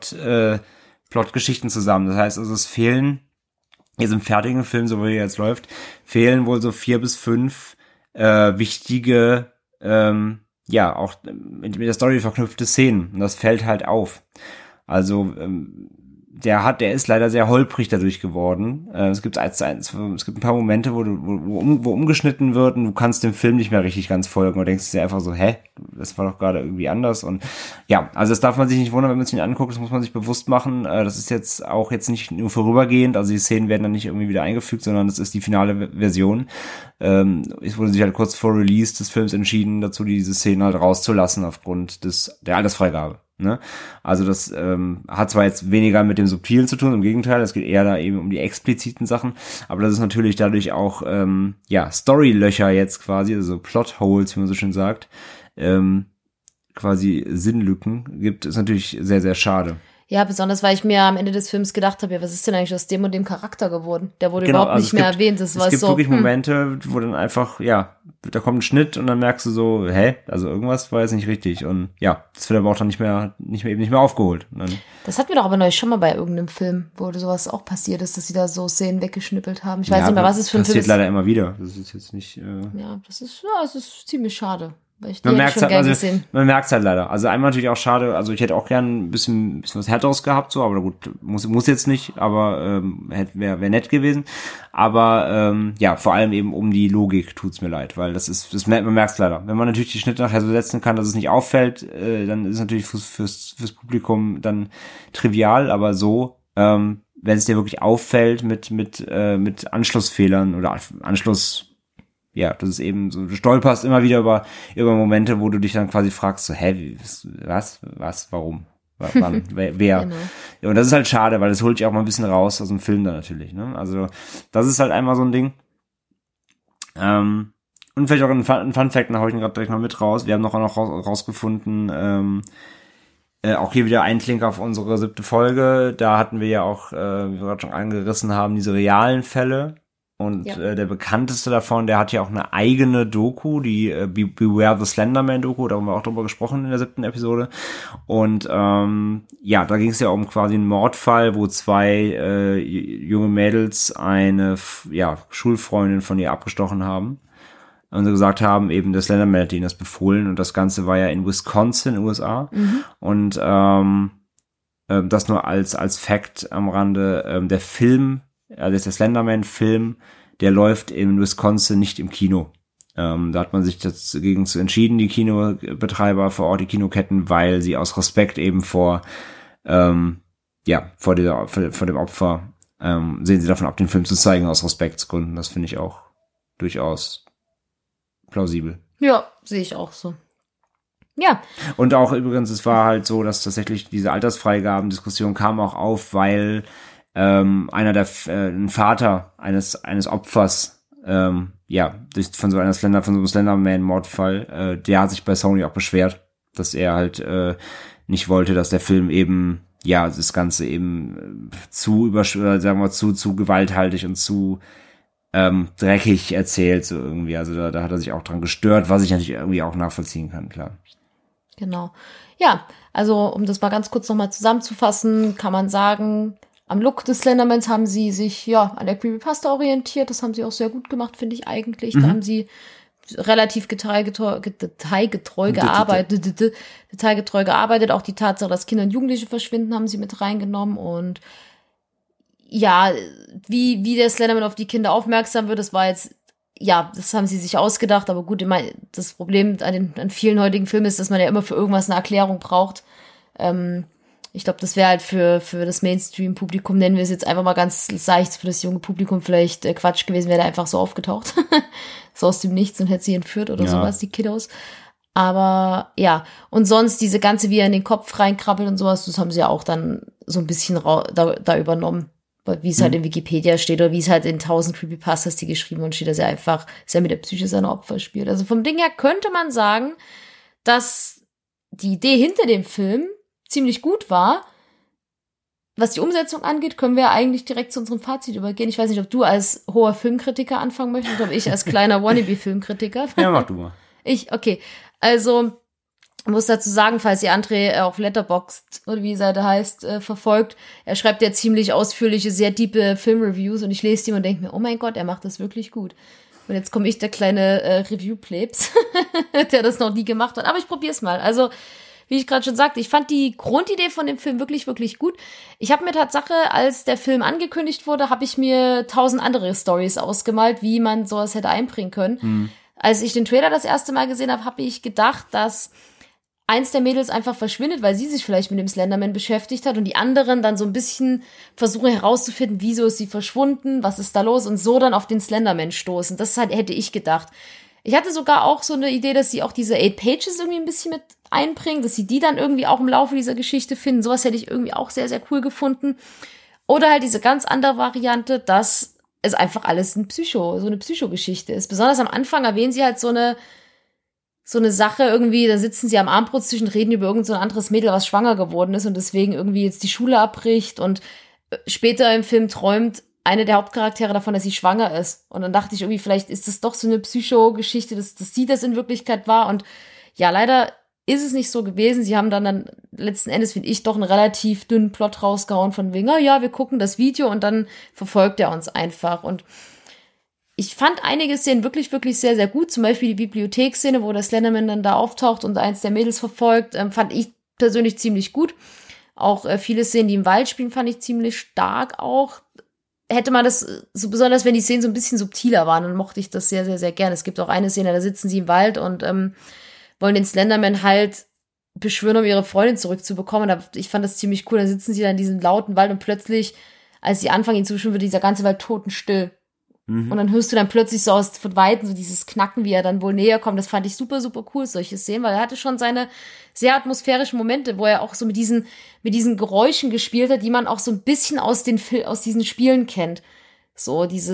Plot-Geschichten zusammen. Das heißt also, es fehlen jetzt im fertigen Film, so wie er jetzt läuft, fehlen wohl so 4 bis 5 wichtige, auch mit der Story verknüpfte Szenen. Und das fällt halt auf. Also der ist leider sehr holprig dadurch geworden. Es gibt ein paar Momente, wo umgeschnitten wird und du kannst dem Film nicht mehr richtig ganz folgen und denkst dir einfach so, das war doch gerade irgendwie anders und ja, also das darf man sich nicht wundern, wenn man es sich anguckt, das muss man sich bewusst machen. Das ist jetzt nicht nur vorübergehend, also die Szenen werden dann nicht irgendwie wieder eingefügt, sondern das ist die finale Version. Es wurde sich halt kurz vor Release des Films entschieden, dazu diese Szenen halt rauszulassen aufgrund der Altersfreigabe. Ne? Also das hat zwar jetzt weniger mit dem Subtilen zu tun, im Gegenteil, es geht eher da eben um die expliziten Sachen, aber das ist natürlich dadurch auch Storylöcher jetzt quasi, also Plotholes, wie man so schön sagt, quasi Sinnlücken gibt, ist natürlich sehr, sehr schade. Ja, besonders, weil ich mir am Ende des Films gedacht habe, ja, was ist denn eigentlich aus dem und dem Charakter geworden? Der wurde Genau, überhaupt also nicht mehr erwähnt. Das war es gibt so, wirklich Momente, wo dann einfach, ja, da kommt ein Schnitt und dann merkst du so, also irgendwas war jetzt nicht richtig. Und ja, das wird aber auch dann nicht mehr aufgeholt. Und dann, das hatten wir doch aber neulich schon mal bei irgendeinem Film, wo sowas auch passiert ist, dass sie da so Szenen weggeschnippelt haben. Ich weiß nicht mehr, was es für ein Film ist. Passiert leider immer wieder. Das ist jetzt nicht. Ja, es ist ziemlich schade. Weil ich man merkt es halt leider. Also einmal natürlich auch schade, also ich hätte auch gern ein bisschen was Härteres gehabt, so, aber gut, muss jetzt nicht, aber wäre nett gewesen. Aber ja, vor allem eben um die Logik tut's mir leid, weil man merkt es leider. Wenn man natürlich die Schnitte nachher so setzen kann, dass es nicht auffällt, dann ist es natürlich fürs Publikum dann trivial, aber so, wenn es dir wirklich auffällt mit Anschlussfehlern oder ja, das ist eben so, du stolperst immer wieder über Momente, wo du dich dann quasi fragst, so, was, warum, wann, wer? Genau. Ja, und das ist halt schade, weil das holt dich auch mal ein bisschen raus aus dem Film dann natürlich, ne? Also, das ist halt einmal so ein Ding. Und vielleicht auch ein Fun-Fact, da hau ich ihn gerade direkt mal mit raus. Wir haben noch rausgefunden, auch hier wieder ein Link auf unsere 7. Folge. Da hatten wir ja auch, wie wir gerade schon angerissen haben, diese realen Fälle. Und der bekannteste davon, der hat ja auch eine eigene Doku, die Beware the Slenderman Doku, da haben wir auch drüber gesprochen in der 7. Episode. Und ja, da ging es ja um quasi einen Mordfall, wo 2 junge Mädels eine Schulfreundin von ihr abgestochen haben. Und sie gesagt haben, eben der Slenderman hat ihnen das befohlen. Und das Ganze war ja in Wisconsin, USA. Mhm. Und das nur als Fact am Rande, der Film, also der Slenderman-Film, der läuft in Wisconsin nicht im Kino. Da hat man sich dagegen entschieden, die Kinobetreiber vor Ort, die Kinoketten, weil sie aus Respekt eben vor dem Opfer, sehen sie davon ab, den Film zu zeigen, aus Respektsgründen. Das finde ich auch durchaus plausibel. Ja, sehe ich auch so. Ja. Und auch übrigens, es war halt so, dass tatsächlich diese Altersfreigaben-Diskussion kam auch auf, weil ein Vater eines Opfers, von so einem Slenderman-Mordfall, der hat sich bei Sony auch beschwert, dass er halt nicht wollte, dass der Film eben, das Ganze eben zu gewalthaltig und zu dreckig erzählt, so irgendwie. Also da hat er sich auch dran gestört, was ich natürlich irgendwie auch nachvollziehen kann, klar. Genau. Ja, also um das mal ganz kurz nochmal zusammenzufassen, kann man sagen, am Look des Slendermans haben sie sich an der Creepypasta orientiert. Das haben sie auch sehr gut gemacht, finde ich eigentlich. Da haben sie relativ detailgetreu gearbeitet. Auch die Tatsache, dass Kinder und Jugendliche verschwinden, haben sie mit reingenommen. Und ja, wie der Slenderman auf die Kinder aufmerksam wird, das war jetzt, das haben sie sich ausgedacht. Aber gut, das Problem an vielen heutigen Filmen ist, dass man ja immer für irgendwas eine Erklärung braucht. Ich glaube, das wäre halt für das Mainstream-Publikum, nennen wir es jetzt einfach mal ganz leicht, für das junge Publikum vielleicht Quatsch gewesen, wäre der einfach so aufgetaucht. So aus dem Nichts und hätte sie entführt oder sowas, die Kiddos. Aber ja, und sonst diese ganze, wie er in den Kopf reinkrabbelt und sowas, das haben sie ja auch dann so ein bisschen da übernommen. Wie es halt in Wikipedia steht oder wie es halt in 1000 Creepypastas, die geschrieben und steht, dass er einfach sehr mit der Psyche seiner Opfer spielt. Also vom Ding her könnte man sagen, dass die Idee hinter dem Film ziemlich gut war. Was die Umsetzung angeht, können wir eigentlich direkt zu unserem Fazit übergehen. Ich weiß nicht, ob du als hoher Filmkritiker anfangen möchtest oder ob ich als kleiner Wannabe-Filmkritiker. Ja, mach du mal. Okay. Also, ich muss dazu sagen, falls ihr André auf Letterboxd oder wie die Seite heißt, verfolgt, er schreibt ja ziemlich ausführliche, sehr diepe Filmreviews und ich lese die und denke mir, oh mein Gott, er macht das wirklich gut. Und jetzt komme ich, der kleine Review-Plebs, der das noch nie gemacht hat. Aber ich probiere es mal. Also, wie ich gerade schon sagte, ich fand die Grundidee von dem Film wirklich, wirklich gut. Ich habe mir Tatsache, als der Film angekündigt wurde, habe ich mir 1000 andere Storys ausgemalt, wie man sowas hätte einbringen können. Als ich den Trailer das erste Mal gesehen habe, habe ich gedacht, dass eins der Mädels einfach verschwindet, weil sie sich vielleicht mit dem Slenderman beschäftigt hat und die anderen dann so ein bisschen versuchen herauszufinden, wieso ist sie verschwunden, was ist da los und so dann auf den Slenderman stoßen. Das hätte ich gedacht. Ich hatte sogar auch so eine Idee, dass sie auch diese 8 Pages irgendwie ein bisschen mit einbringen, dass sie die dann irgendwie auch im Laufe dieser Geschichte finden. Sowas hätte ich irgendwie auch sehr, sehr cool gefunden. Oder halt diese ganz andere Variante, dass es einfach alles so eine Psychogeschichte ist. Besonders am Anfang erwähnen sie halt so eine so eine Sache irgendwie, da sitzen sie am Armbrusttisch und reden über irgend so ein anderes Mädel, was schwanger geworden ist und deswegen irgendwie jetzt die Schule abbricht und später im Film träumt eine der Hauptcharaktere davon, dass sie schwanger ist. Und dann dachte ich irgendwie, vielleicht ist das doch so eine Psycho-Geschichte, dass sie das in Wirklichkeit war. Und ja, leider ist es nicht so gewesen. Sie haben dann letzten Endes, finde ich, doch einen relativ dünnen Plot rausgehauen von wegen, ja, wir gucken das Video und dann verfolgt er uns einfach. Und ich fand einige Szenen wirklich, wirklich sehr, sehr gut. Zum Beispiel die Bibliotheksszene, wo der Slenderman dann da auftaucht und eins der Mädels verfolgt, fand ich persönlich ziemlich gut. Auch viele Szenen, die im Wald spielen, fand ich ziemlich stark auch. Hätte man das, so besonders wenn die Szenen so ein bisschen subtiler waren, dann mochte ich das sehr, sehr, sehr gerne. Es gibt auch eine Szene, da sitzen sie im Wald und wollen den Slenderman halt beschwören, um ihre Freundin zurückzubekommen. Ich fand das ziemlich cool. Dann sitzen sie da in diesem lauten Wald und plötzlich, als sie anfangen, ihn zu beschwören, wird dieser ganze Wald totenstill. Mhm. Und dann hörst du dann plötzlich so von Weitem so dieses Knacken, wie er dann wohl näher kommt. Das fand ich super, super cool, solche Szenen, weil er hatte schon seine sehr atmosphärischen Momente, wo er auch so mit diesen Geräuschen gespielt hat, die man auch so ein bisschen aus diesen Spielen kennt. So wie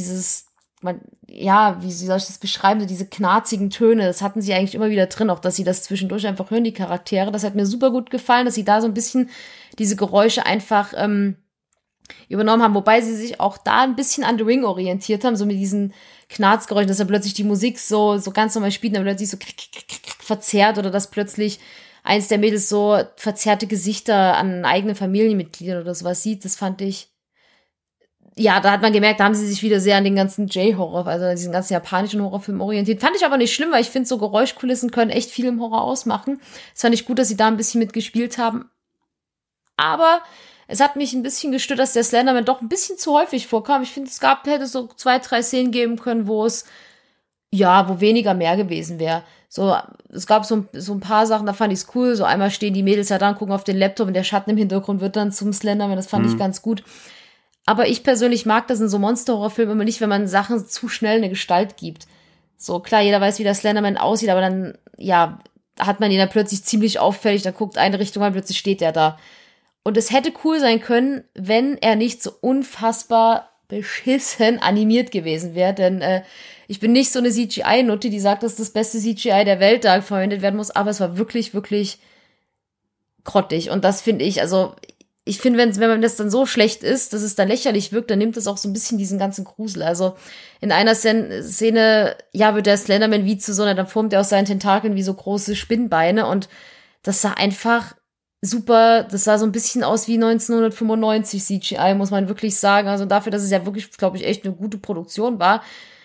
soll ich das beschreiben, so diese knarzigen Töne, das hatten sie eigentlich immer wieder drin, auch dass sie das zwischendurch einfach hören, die Charaktere. Das hat mir super gut gefallen, dass sie da so ein bisschen diese Geräusche einfach übernommen haben, wobei sie sich auch da ein bisschen an The Ring orientiert haben, so mit diesen Knarzgeräuschen, dass er plötzlich die Musik so ganz normal spielt und dann plötzlich so verzerrt oder dass plötzlich eins der Mädels so verzerrte Gesichter an eigenen Familienmitgliedern oder sowas sieht. Das fand ich, ja, da hat man gemerkt, da haben sie sich wieder sehr an den ganzen J-Horror, also an diesen ganzen japanischen Horrorfilm orientiert. Fand ich aber nicht schlimm, weil ich finde, so Geräuschkulissen können echt viel im Horror ausmachen. Das fand ich gut, dass sie da ein bisschen mitgespielt haben. Aber es hat mich ein bisschen gestört, dass der Slenderman doch ein bisschen zu häufig vorkam. Ich finde, hätte so 2, 3 Szenen geben können, wo weniger mehr gewesen wäre. So, es gab so ein paar Sachen, da fand ich es cool. So einmal stehen die Mädels da und gucken auf den Laptop und der Schatten im Hintergrund wird dann zum Slenderman. Das fand ich ganz gut. Aber ich persönlich mag das in so Monster-Horror-Filmen immer nicht, wenn man Sachen zu schnell eine Gestalt gibt. So, klar, jeder weiß, wie der Slenderman aussieht, aber dann, ja, hat man ihn dann plötzlich ziemlich auffällig, dann guckt eine Richtung an, plötzlich steht er da. Und es hätte cool sein können, wenn er nicht so unfassbar beschissen animiert gewesen wäre, denn ich bin nicht so eine CGI-Nutte, die sagt, dass das beste CGI der Welt da verwendet werden muss, aber es war wirklich, wirklich grottig. Und das finde ich, also ich finde, wenn man das dann so schlecht ist, dass es dann lächerlich wirkt, dann nimmt es auch so ein bisschen diesen ganzen Grusel. Also in einer Szene, ja, wird der Slenderman wie zu so einer, dann formt er aus seinen Tentakeln wie so große Spinnbeine und das sah einfach super, das sah so ein bisschen aus wie 1995 CGI, muss man wirklich sagen. Also dafür, dass es ja wirklich, glaube ich, echt eine gute Produktion war,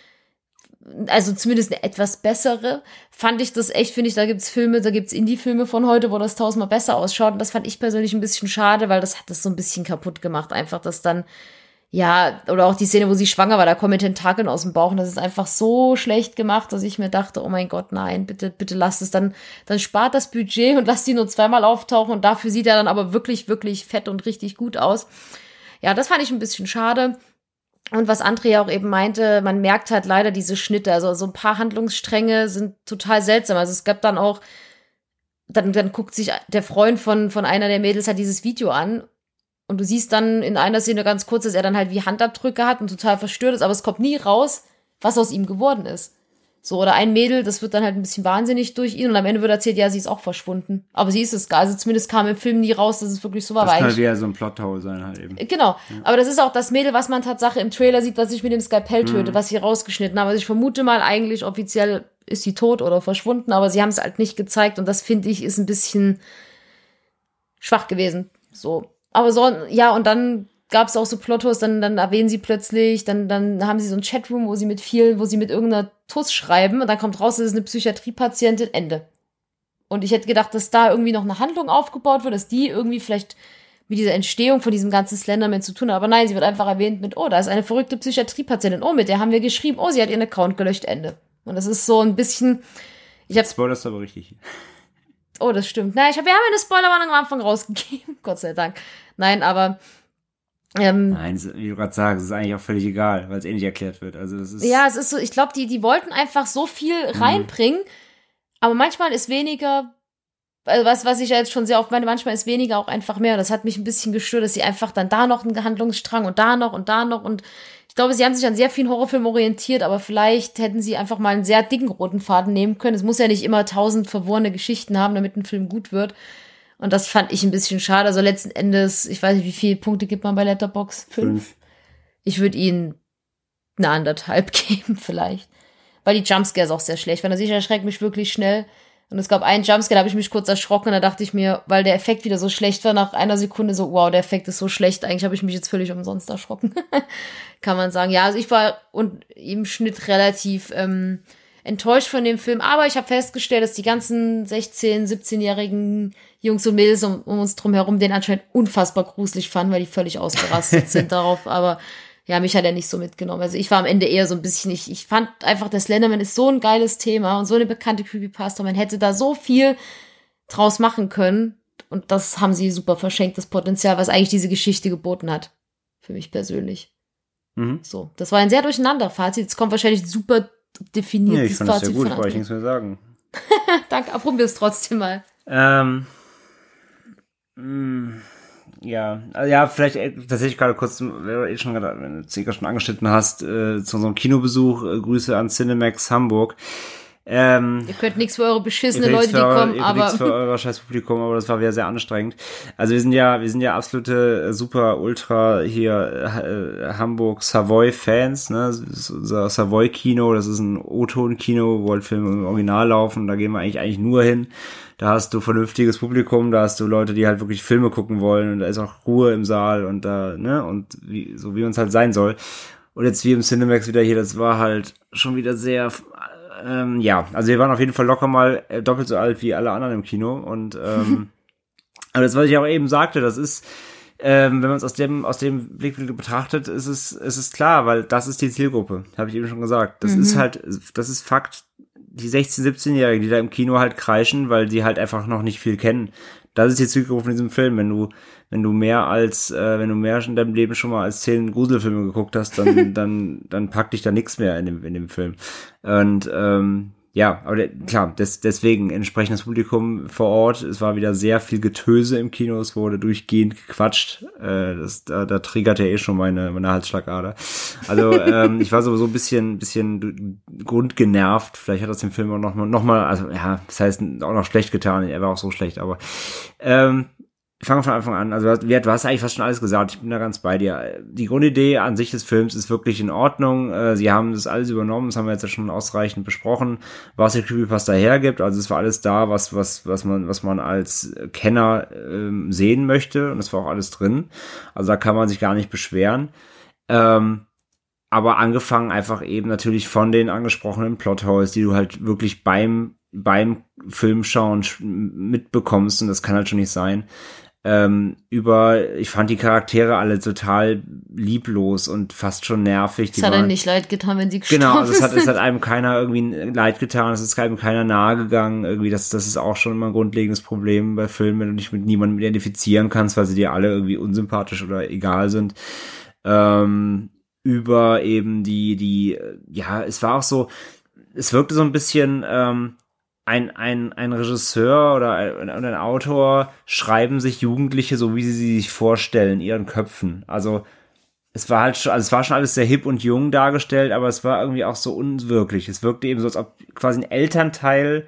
also zumindest eine etwas bessere, fand ich das echt, finde ich, da gibt's Indie-Filme von heute, wo das 1000-mal besser ausschaut. Und das fand ich persönlich ein bisschen schade, weil das hat das so ein bisschen kaputt gemacht. Einfach, dass dann, ja, oder auch die Szene, wo sie schwanger war, da kommen Tentakeln aus dem Bauch und das ist einfach so schlecht gemacht, dass ich mir dachte, oh mein Gott, nein, bitte, bitte lasst es. Dann spart das Budget und lasst die nur 2-mal auftauchen und dafür sieht er dann aber wirklich, wirklich fett und richtig gut aus. Ja, das fand ich ein bisschen schade. Und was Andrea auch eben meinte, man merkt halt leider diese Schnitte, also so ein paar Handlungsstränge sind total seltsam. Also es gab dann auch, dann guckt sich der Freund von einer der Mädels halt dieses Video an und du siehst dann in einer Szene ganz kurz, dass er dann halt wie Handabdrücke hat und total verstört ist, aber es kommt nie raus, was aus ihm geworden ist. So, oder ein Mädel, das wird dann halt ein bisschen wahnsinnig durch ihn und am Ende wird erzählt, ja, sie ist auch verschwunden. Aber sie ist es gar, also zumindest kam im Film nie raus, dass es wirklich so war. Das kann ja so ein Plothole sein halt eben. Genau, ja. Aber das ist auch das Mädel, was man Tatsache im Trailer sieht, was sich mit dem Skalpell tötet, was sie rausgeschnitten haben. Also ich vermute mal, eigentlich offiziell ist sie tot oder verschwunden, aber sie haben es halt nicht gezeigt und das, finde ich, ist ein bisschen schwach gewesen. So, aber so, ja, und dann gab es auch so Plottos, dann erwähnen sie plötzlich, dann haben sie so ein Chatroom, wo sie mit irgendeiner TUS schreiben und dann kommt raus, das ist eine Psychiatriepatientin, Ende. Und ich hätte gedacht, dass da irgendwie noch eine Handlung aufgebaut wird, dass die irgendwie vielleicht mit dieser Entstehung von diesem ganzen Slenderman zu tun hat. Aber nein, sie wird einfach erwähnt mit, oh, da ist eine verrückte Psychiatriepatientin, oh, mit der haben wir geschrieben, oh, sie hat ihren Account gelöscht, Ende. Und das ist so ein bisschen, Spoilerst aber richtig. Oh, das stimmt. Wir haben ja eine Spoilerwarnung am Anfang rausgegeben, Gott sei Dank. Nein, aber nein, wie du gerade sagst, ist eigentlich auch völlig egal, weil es eh nicht erklärt wird. Also das ist ja, es ist so, ich glaube, die wollten einfach so viel reinbringen, aber manchmal ist weniger, also was ich ja jetzt schon sehr oft meine, manchmal ist weniger auch einfach mehr. Und das hat mich ein bisschen gestört, dass sie einfach dann da noch einen Handlungsstrang und da noch und Ich glaube, sie haben sich an sehr vielen Horrorfilmen orientiert, aber vielleicht hätten sie einfach mal einen sehr dicken roten Faden nehmen können. Es muss ja nicht immer 1000 verworrene Geschichten haben, damit ein Film gut wird. Und das fand ich ein bisschen schade. Also letzten Endes, ich weiß nicht, wie viele Punkte gibt man bei Letterboxd? 5? Ich würde ihnen eine 1,5 geben vielleicht. Weil die Jumpscares auch sehr schlecht waren. Also ich erschrecke mich wirklich schnell. Und es gab einen Jumpscare, da habe ich mich kurz erschrocken. Und da dachte ich mir, weil der Effekt wieder so schlecht war, nach einer Sekunde so, wow, der Effekt ist so schlecht. Eigentlich habe ich mich jetzt völlig umsonst erschrocken. Kann man sagen. Ja, also ich war im Schnitt relativ enttäuscht von dem Film. Aber ich habe festgestellt, dass die ganzen 16-, 17-jährigen Jungs und Mädels um uns drum herum den anscheinend unfassbar gruselig fanden, weil die völlig ausgerastet sind darauf. Aber ja, mich hat er nicht so mitgenommen. Also ich war am Ende eher so ein bisschen, ich fand einfach, der Slenderman ist so ein geiles Thema und so eine bekannte Creepypasta. Man hätte da so viel draus machen können. Und das haben sie super verschenkt, das Potenzial, was eigentlich diese Geschichte geboten hat. Für mich persönlich. So, das war ein sehr durcheinander Fazit. Jetzt kommt wahrscheinlich super definiert. Nee, ich fand das sehr gut, wollte ich nichts mehr sagen. Danke, probier es trotzdem mal. Ja, vielleicht tatsächlich gerade kurz, wenn du schon angeschnitten hast, zu unserem Kinobesuch, Grüße an Cinemax Hamburg. Ihr könnt nichts für eure beschissene Leute, die kommen, aber nichts für euer scheiß Publikum, aber das war wieder sehr anstrengend. Also wir sind ja absolute super ultra hier Hamburg Savoy Fans, ne? Das ist unser Savoy Kino, das ist ein O-Ton Kino, wo halt Filme im Original laufen, da gehen wir eigentlich nur hin. Da hast du vernünftiges Publikum, da hast du Leute, die halt wirklich Filme gucken wollen und da ist auch Ruhe im Saal und da, ne, und so wie uns halt sein soll. Und jetzt wie im Cinemax wieder hier, das war halt schon wieder sehr, also wir waren auf jeden Fall locker mal doppelt so alt wie alle anderen im Kino und aber das, was ich auch eben sagte, das ist, wenn man es aus dem Blickwinkel betrachtet, ist es klar, weil das ist die Zielgruppe, habe ich eben schon gesagt. Das ist Fakt. Die 16-, 17-Jährigen, die da im Kino halt kreischen, weil die halt einfach noch nicht viel kennen. Das ist die Zielgruppe von diesem Film. Wenn du mehr in deinem Leben schon mal als 10 Gruselfilme geguckt hast, dann packt dich da nichts mehr in dem Film. Und ja, aber klar, deswegen entsprechendes Publikum vor Ort. Es war wieder sehr viel Getöse im Kino, es wurde durchgehend gequatscht. Da triggert ja eh schon meine Halsschlagader. Also ich war sowieso ein bisschen grundgenervt. Vielleicht hat das dem Film auch noch mal, also ja, das heißt auch noch schlecht getan. Er war auch so schlecht, aber ich fange von Anfang an. Also du hast eigentlich fast schon alles gesagt. Ich bin da ganz bei dir. Die Grundidee an sich des Films ist wirklich in Ordnung. Sie haben das alles übernommen. Das haben wir jetzt ja schon ausreichend besprochen, was die Creepypasta hergibt. Also es war alles da, was man als Kenner sehen möchte. Und es war auch alles drin. Also da kann man sich gar nicht beschweren. Aber angefangen einfach eben natürlich von den angesprochenen Plotholes, die du halt wirklich beim Filmschauen mitbekommst. Und das kann halt schon nicht sein. Ich fand die Charaktere alle total lieblos und fast schon nervig. Es hat einem nicht leid getan, wenn sie gestorben sind. Genau, also es hat einem keiner irgendwie leid getan, es ist einem keiner nahe gegangen. Irgendwie, das ist auch schon immer ein grundlegendes Problem bei Filmen, wenn du dich mit niemandem identifizieren kannst, weil sie dir alle irgendwie unsympathisch oder egal sind. Über eben ja, es war auch so, es wirkte so ein bisschen, ein Regisseur oder ein Autor schreiben sich Jugendliche so, wie sie sich vorstellen, in ihren Köpfen. Also es war schon alles sehr hip und jung dargestellt, aber es war irgendwie auch so unwirklich. Es wirkte eben so, als ob quasi ein Elternteil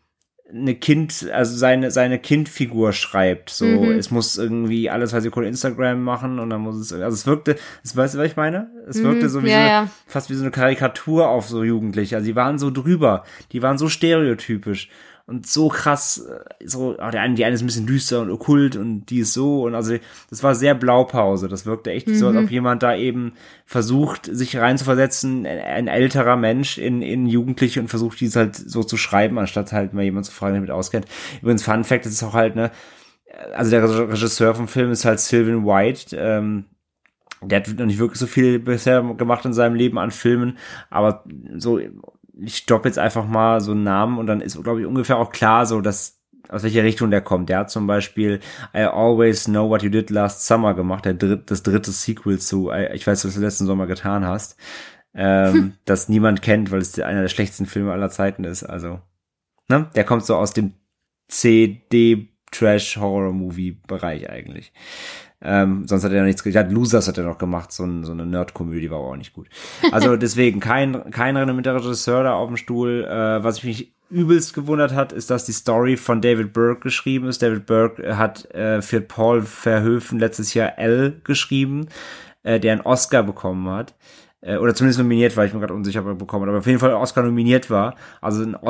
seine Kindfigur schreibt. So, es muss irgendwie alle 2 Sekunden Instagram machen und dann muss es, also es wirkte, weißt du, was ich meine? Es wirkte so wie fast wie so eine Karikatur auf so Jugendliche. Also die waren so drüber, die waren so stereotypisch und so krass, so, die eine ist ein bisschen düster und okkult und die ist so und also das war sehr Blaupause. Das wirkte echt so, als ob jemand da eben versucht, sich reinzuversetzen, ein älterer Mensch in Jugendliche und versucht, dies halt so zu schreiben, anstatt halt mal jemand zu fragen, der damit auskennt. Übrigens, Fun Fact, das ist auch halt, ne, also der Regisseur vom Film ist halt Sylvan White, der hat noch nicht wirklich so viel bisher gemacht in seinem Leben an Filmen, aber so, ich stoppe jetzt einfach mal so einen Namen und dann ist, glaube ich, ungefähr auch klar, so dass aus welcher Richtung der kommt. Der hat zum Beispiel I Always Know What You Did Last Summer gemacht, das dritte Sequel zu ich weiß, was du letzten Sommer getan hast, das niemand kennt, weil es einer der schlechtesten Filme aller Zeiten ist. Also, ne, der kommt so aus dem Trash-Horror-Movie-Bereich eigentlich. Sonst hat er noch nichts gemacht. Losers hat er noch gemacht, so eine Nerd-Komödie war aber auch nicht gut. Also deswegen kein renommierter Regisseur da auf dem Stuhl. Was ich mich übelst gewundert hat, ist, dass die Story von David Burke geschrieben ist. David Burke hat für Paul Verhoeven letztes Jahr Elle geschrieben, der einen Oscar bekommen hat. Oder zumindest nominiert war, ich bin gerade unsicher, ob er bekommen hat, aber auf jeden Fall Oscar nominiert war. Also ein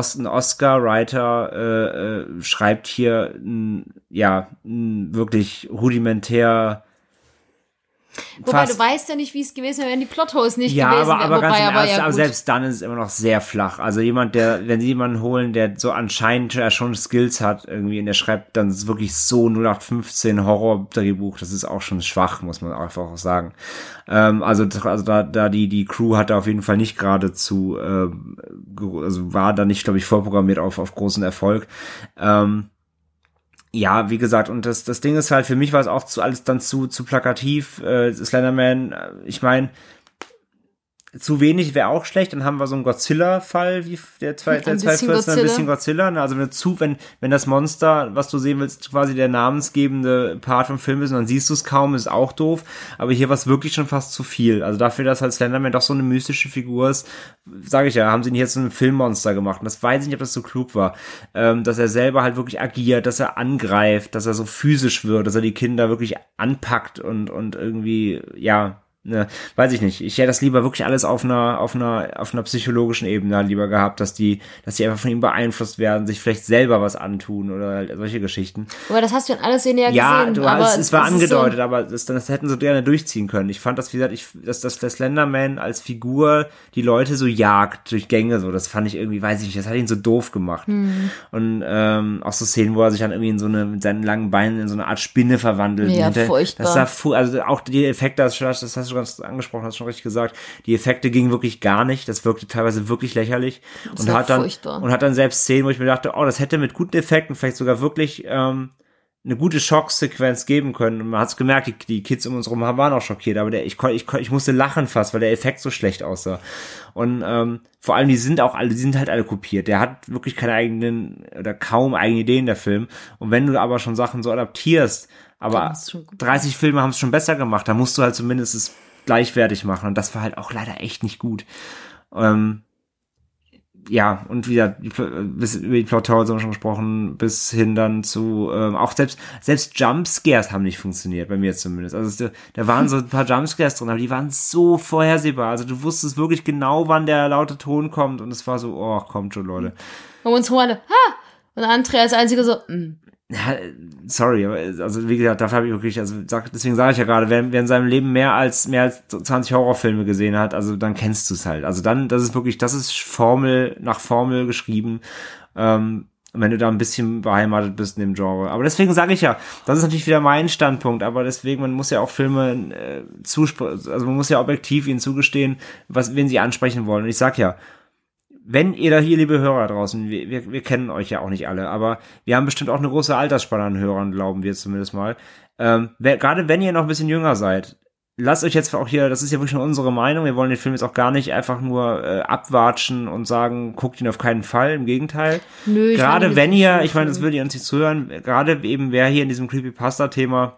Oscar-Writer schreibt hier ein wirklich rudimentär. Wobei du weißt ja nicht, wie es gewesen wäre, wenn die Plotholes nicht gewesen wären. Aber selbst dann ist es immer noch sehr flach. Also wenn sie jemanden holen, der so anscheinend schon Skills hat irgendwie und der schreibt dann wirklich so 0815 Horror-Drehbuch, das ist auch schon schwach, muss man einfach auch sagen. Also da die Crew hatte auf jeden Fall nicht geradezu, also war da nicht, glaube ich, vorprogrammiert auf großen Erfolg. Ja, wie gesagt, und das Ding ist halt, für mich war es auch alles dann zu plakativ. Slenderman, ich meine, zu wenig wäre auch schlecht, dann haben wir so einen Godzilla-Fall, wie der 2014, ein bisschen Godzilla. Also wenn das Monster, was du sehen willst, quasi der namensgebende Part vom Film ist, und dann siehst du es kaum, ist auch doof. Aber hier war es wirklich schon fast zu viel. Also dafür, dass halt Slenderman doch so eine mystische Figur ist, sage ich ja, haben sie nicht jetzt so ein Filmmonster gemacht. Und das weiß ich nicht, ob das so klug war. Dass er selber halt wirklich agiert, dass er angreift, dass er so physisch wird, dass er die Kinder wirklich anpackt und irgendwie, ja, ne, weiß ich nicht. Ich hätte das lieber wirklich alles auf einer psychologischen Ebene lieber gehabt, dass die einfach von ihm beeinflusst werden, sich vielleicht selber was antun oder halt solche Geschichten. Aber das hast du in alles Szene gesehen. Ja, es war angedeutet, so, aber das hätten sie gerne durchziehen können. Ich fand das, wie gesagt, dass der Slenderman als Figur die Leute so jagt durch Gänge, so, das fand ich irgendwie, weiß ich nicht, das hat ihn so doof gemacht. Und auch so Szenen, wo er sich dann irgendwie mit seinen langen Beinen in so eine Art Spinne verwandelt. Ja, furchtbar. Das sah also auch die Effekte, das hast du ganz angesprochen, hast schon richtig gesagt, die Effekte gingen wirklich gar nicht, das wirkte teilweise wirklich lächerlich und hat dann selbst Szenen, wo ich mir dachte, oh, das hätte mit guten Effekten vielleicht sogar wirklich eine gute Schocksequenz geben können, und man hat es gemerkt, die Kids um uns rum waren auch schockiert, aber ich musste lachen fast, weil der Effekt so schlecht aussah. Und vor allem, die sind halt alle kopiert. Der hat wirklich keine eigenen oder kaum eigene Ideen, der Film. Und wenn du aber schon Sachen so adaptierst, aber 30 Filme haben es schon besser gemacht, da musst du halt zumindest es gleichwertig machen, und das war halt auch leider echt nicht gut. Ja, und wieder über die Plot-Holes haben wir schon gesprochen, bis hin dann zu auch selbst Jumpscares haben nicht funktioniert, bei mir zumindest. Also da waren so ein paar Jumpscares drin, aber die waren so vorhersehbar. Also du wusstest wirklich genau, wann der laute Ton kommt, und es war so, oh, kommt schon, Leute. Und uns Horne, ha! Und Andrea als einzige so, Ja, sorry, aber also wie gesagt, dafür habe ich wirklich, deswegen sage ich ja gerade, wer in seinem Leben mehr als 20 Horrorfilme gesehen hat, also dann kennst du es halt. Also dann, das ist Formel nach Formel geschrieben, wenn du da ein bisschen beheimatet bist in dem Genre. Aber deswegen sage ich ja, das ist natürlich wieder mein Standpunkt, aber deswegen, man muss ja auch Filme also man muss ja objektiv ihnen zugestehen, wen sie ansprechen wollen. Und ich sag ja, wenn ihr da hier, liebe Hörer draußen, wir kennen euch ja auch nicht alle, aber wir haben bestimmt auch eine große Altersspanne an Hörern, glauben wir zumindest mal. Gerade wenn ihr noch ein bisschen jünger seid, lasst euch jetzt auch hier, das ist ja wirklich nur unsere Meinung, wir wollen den Film jetzt auch gar nicht einfach nur abwatschen und sagen, guckt ihn auf keinen Fall, im Gegenteil. Nö, gerade wenn ihr, ich meine, das würde ihr uns nicht zuhören, gerade eben wer hier in diesem Creepypasta-Thema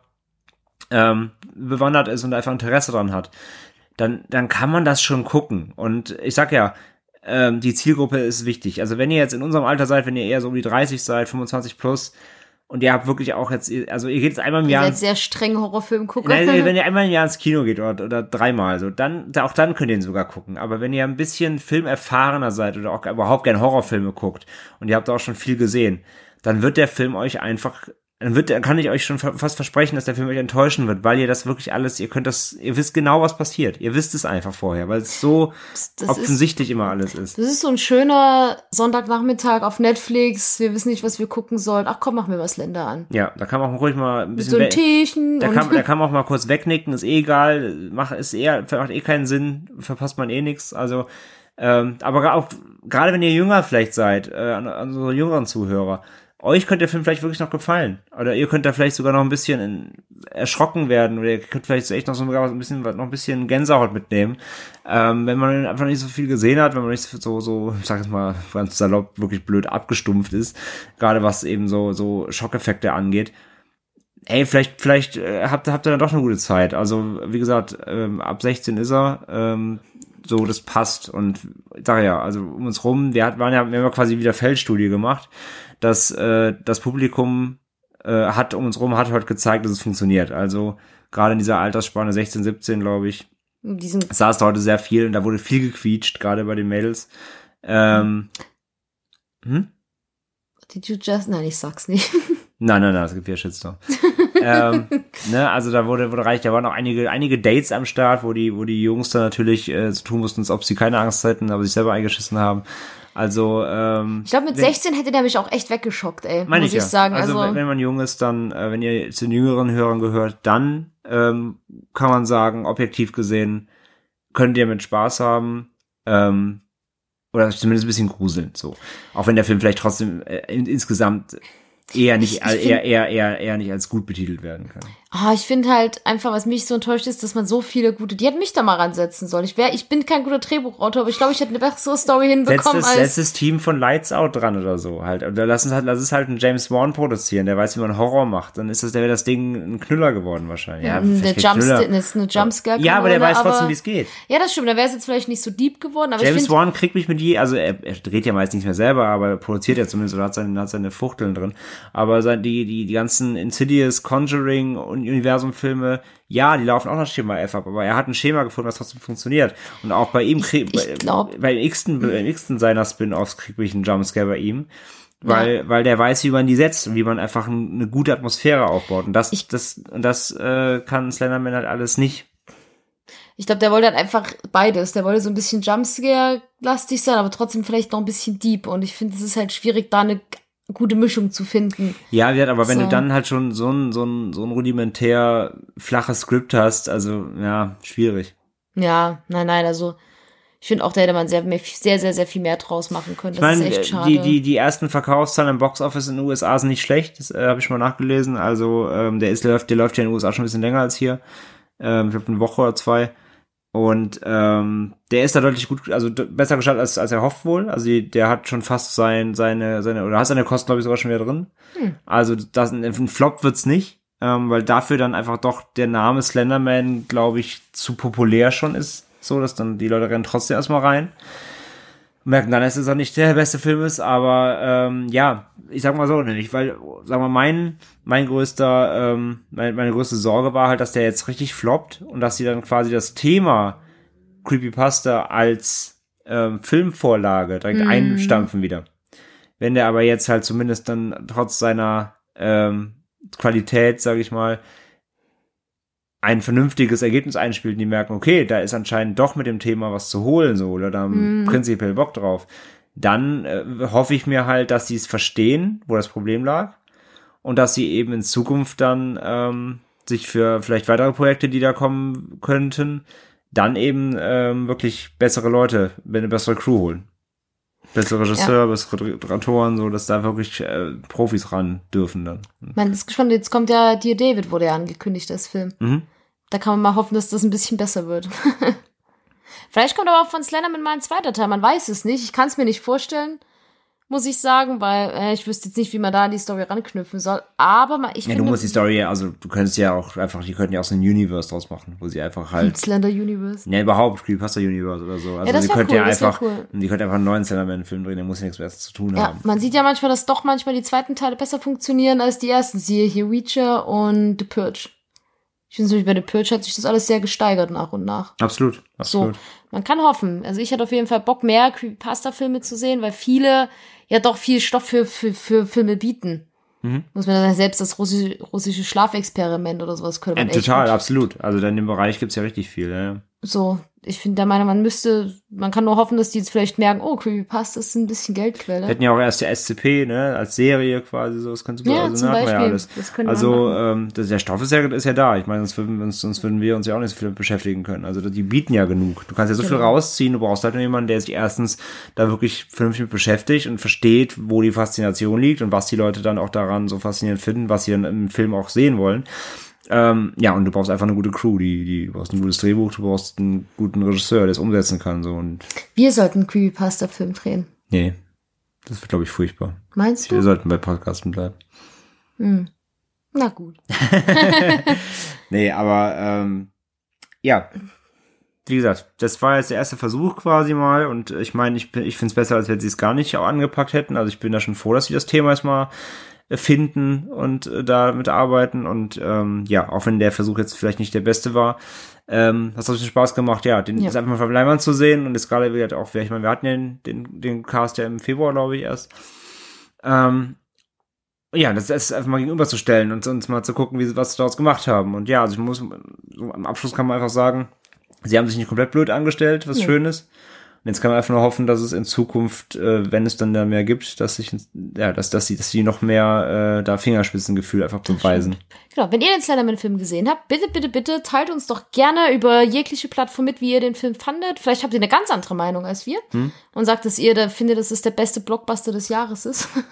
bewandert ist und einfach Interesse dran hat, dann kann man das schon gucken. Und ich sag ja, die Zielgruppe ist wichtig. Also wenn ihr jetzt in unserem Alter seid, wenn ihr eher so um die 30 seid, 25 plus, und ihr habt wirklich auch jetzt, also ihr geht jetzt einmal im Jahr. Ihr seid sehr streng Horrorfilm gucken. Wenn ihr einmal im Jahr ins Kino geht oder dreimal, so, auch dann könnt ihr ihn sogar gucken. Aber wenn ihr ein bisschen filmerfahrener seid oder auch überhaupt gerne Horrorfilme guckt und ihr habt auch schon viel gesehen, dann wird der Film euch einfach, dann kann ich euch schon fast versprechen, dass der Film euch enttäuschen wird, weil ihr das wirklich alles, ihr wisst genau, was passiert. Ihr wisst es einfach vorher, weil es so offensichtlich immer alles ist. Das ist so ein schöner Sonntagnachmittag auf Netflix. Wir wissen nicht, was wir gucken sollen. Ach komm, machen wir was Länder an. Ja, da kann man auch ruhig mal ein bisschen so ein Teechen. Da kann man auch mal kurz wegnicken, ist egal, macht keinen Sinn, verpasst man nichts. Also, aber auch, gerade wenn ihr jünger vielleicht seid, an unsere jüngeren Zuhörer, euch könnte der Film vielleicht wirklich noch gefallen. Oder ihr könnt da vielleicht sogar noch ein bisschen erschrocken werden oder ihr könnt vielleicht so echt noch ein bisschen Gänsehaut mitnehmen. Wenn man einfach nicht so viel gesehen hat, wenn man nicht so, ich sag jetzt mal, ganz salopp, wirklich blöd abgestumpft ist, gerade was eben so Schockeffekte angeht. Ey, vielleicht habt ihr dann doch eine gute Zeit. Also, wie gesagt, ab 16 ist er, so, das passt. Und ich sage ja, also um uns rum, wir haben ja quasi wieder Feldstudie gemacht, dass das Publikum hat heute gezeigt, dass es funktioniert. Also gerade in dieser Altersspanne 16, 17, glaube ich, saß da heute sehr viel und da wurde viel gequietscht, gerade bei den Mädels. Did you just... Nein, ich sag's nicht. Nein, es gibt ja Shitstorm. Also da waren auch einige Dates am Start, wo die Jungs dann natürlich so tun mussten, als ob sie keine Angst hätten, aber sich selber eingeschissen haben. Also ich glaube, mit 16 hätte der mich auch echt weggeschockt, ey, muss ich sagen. Also wenn man jung ist, dann, wenn ihr zu den jüngeren Hörern gehört, dann kann man sagen, objektiv gesehen, könnt ihr mit Spaß haben, oder zumindest ein bisschen gruseln, so. Auch wenn der Film vielleicht trotzdem insgesamt eher nicht als gut betitelt werden kann. Ich finde halt einfach, was mich so enttäuscht ist, dass man so viele gute, die hätten mich da mal ransetzen sollen. Ich bin kein guter Drehbuchautor, aber ich glaube, ich hätte eine bessere Story hinbekommen. Setz das Team von Lights Out dran oder so halt. Oder lass es halt einen James Wan produzieren, der weiß, wie man Horror macht. Dann wäre das Ding ein Knüller geworden wahrscheinlich. Ja, eine Jumpscare. Ja, aber der weiß trotzdem, wie es geht. Ja, das stimmt. Da wäre es jetzt vielleicht nicht so deep geworden. Aber James Wan kriegt mich also er dreht ja meist nicht mehr selber, aber er produziert ja zumindest oder hat seine Fuchteln drin. Aber die ganzen Insidious, Conjuring und Universum-Filme, ja, die laufen auch nach Schema F ab, aber er hat ein Schema gefunden, was trotzdem funktioniert. Und auch bei ihm, beim x-ten seiner Spin-Offs kriege ich einen Jumpscare bei ihm, weil der weiß, wie man die setzt und wie man einfach eine gute Atmosphäre aufbaut. Und das kann Slenderman halt alles nicht. Ich glaube, der wollte halt einfach beides. Der wollte so ein bisschen Jumpscare-lastig sein, aber trotzdem vielleicht noch ein bisschen deep. Und ich finde, es ist halt schwierig, da eine gute Mischung zu finden. Ja, aber wenn du dann halt schon so ein rudimentär flaches Skript hast, also ja, schwierig. Ja, nein, also ich finde auch, da hätte man sehr, sehr viel mehr draus machen können. Das ist echt schade. Die ersten Verkaufszahlen im Boxoffice in den USA sind nicht schlecht, das habe ich mal nachgelesen. Also der läuft ja in den USA schon ein bisschen länger als hier. Ich glaube eine Woche oder 2. Und der ist da deutlich besser gestartet als er hofft wohl. Also der hat schon fast seine Kosten, glaube ich, sogar schon wieder drin. Also ein Flop wird's nicht, weil dafür dann einfach doch der Name Slenderman, glaube ich, zu populär schon ist. So, dass dann die Leute rennen trotzdem erstmal rein. Merken dann, dass es auch nicht der beste Film ist, aber ich sag mal so, nämlich, weil, sagen wir, meine größte Sorge war halt, dass der jetzt richtig floppt und dass sie dann quasi das Thema Creepypasta als Filmvorlage direkt einstampfen wieder. Wenn der aber jetzt halt zumindest dann trotz seiner Qualität, sage ich mal, ein vernünftiges Ergebnis einspielt und die merken, okay, da ist anscheinend doch mit dem Thema was zu holen, so, oder da haben prinzipiell Bock drauf. Dann hoffe ich mir halt, dass sie es verstehen, wo das Problem lag, und dass sie eben in Zukunft dann sich für vielleicht weitere Projekte, die da kommen könnten, dann eben wirklich bessere Leute, eine bessere Crew holen. Bessere Regisseur, bessere Drehbuchautoren, so, dass da wirklich Profis ran dürfen dann. Man ist gespannt, jetzt kommt ja Dear David, wurde ja angekündigt, das Film. Da kann man mal hoffen, dass das ein bisschen besser wird. Vielleicht kommt aber auch von Slenderman mal ein zweiter Teil, man weiß es nicht. Ich kann es mir nicht vorstellen, muss ich sagen, weil ich wüsste jetzt nicht, wie man da an die Story ranknüpfen soll. Aber ich finde... du musst die Story, also du könntest ja auch einfach, die könnten ja auch so ein Universe draus machen, wo sie einfach halt... Slender Universe? Ne, überhaupt, Creepypasta Universe oder so. Also ja, das wäre cool, die könnten einfach einen neuen Slenderman-Film drehen, der muss ja nichts mehr zu tun haben. Man sieht ja manchmal, dass doch manchmal die zweiten Teile besser funktionieren als die ersten. Siehe hier Reacher und The Purge. Ich finde nämlich, bei The Purge hat sich das alles sehr gesteigert nach und nach. Absolut. So, man kann hoffen. Also ich hatte auf jeden Fall Bock, mehr Creepypasta-Filme zu sehen, weil viele ja doch viel Stoff für Filme bieten. Muss man dann selbst das russische Schlafexperiment oder sowas könnte man echt total, gut. Absolut. Also in dem Bereich gibt's ja richtig viel, ja. So, ich finde der Meinung, man kann nur hoffen, dass die jetzt vielleicht merken, oh, Creepypasta ist ein bisschen Geldquelle. Wir hätten ja auch erst der SCP, ne, als Serie quasi, so, das könnte ja, zum Beispiel. Ja alles. Das also, der Stoff ist ja da. Ich meine, sonst würden wir uns ja auch nicht so viel beschäftigen können. Also, die bieten ja genug. Du kannst ja so viel rausziehen, du brauchst halt nur jemanden, der sich erstens da wirklich vernünftig mit beschäftigt und versteht, wo die Faszination liegt und was die Leute dann auch daran so faszinierend finden, was sie dann im Film auch sehen wollen. Ja, und du brauchst einfach eine gute Crew, du brauchst ein gutes Drehbuch, du brauchst einen guten Regisseur, der es umsetzen kann, so, und. Wir sollten einen Creepypasta-Film drehen. Nee. Das wird, glaube ich, furchtbar. Meinst du? Wir sollten bei Podcasten bleiben. Na gut. Nee, aber, ja. Wie gesagt, das war jetzt der erste Versuch quasi mal, und ich meine, ich finde es besser, als wenn sie es gar nicht auch angepackt hätten. Also ich bin da schon froh, dass sie das Thema erstmal finden und damit arbeiten, und ja, auch wenn der Versuch jetzt vielleicht nicht der beste war, hat es ein bisschen Spaß gemacht, ja, den ist einfach mal von Leinwand zu sehen, und ist gerade wieder auch, ich meine, wir hatten ja den Cast ja im Februar, glaube ich, erst. Ja, das ist einfach mal gegenüberzustellen und uns mal zu gucken, was sie daraus gemacht haben. Und ja, also ich muss, so am Abschluss kann man einfach sagen, sie haben sich nicht komplett blöd angestellt, was schön ist. Und jetzt kann man einfach nur hoffen, dass es in Zukunft, wenn es dann da mehr gibt, dass sie noch mehr da Fingerspitzengefühl einfach beweisen. Genau, wenn ihr den Slenderman-Film gesehen habt, bitte teilt uns doch gerne über jegliche Plattform mit, wie ihr den Film fandet. Vielleicht habt ihr eine ganz andere Meinung als wir und sagt, dass ihr da findet, dass es der beste Blockbuster des Jahres ist.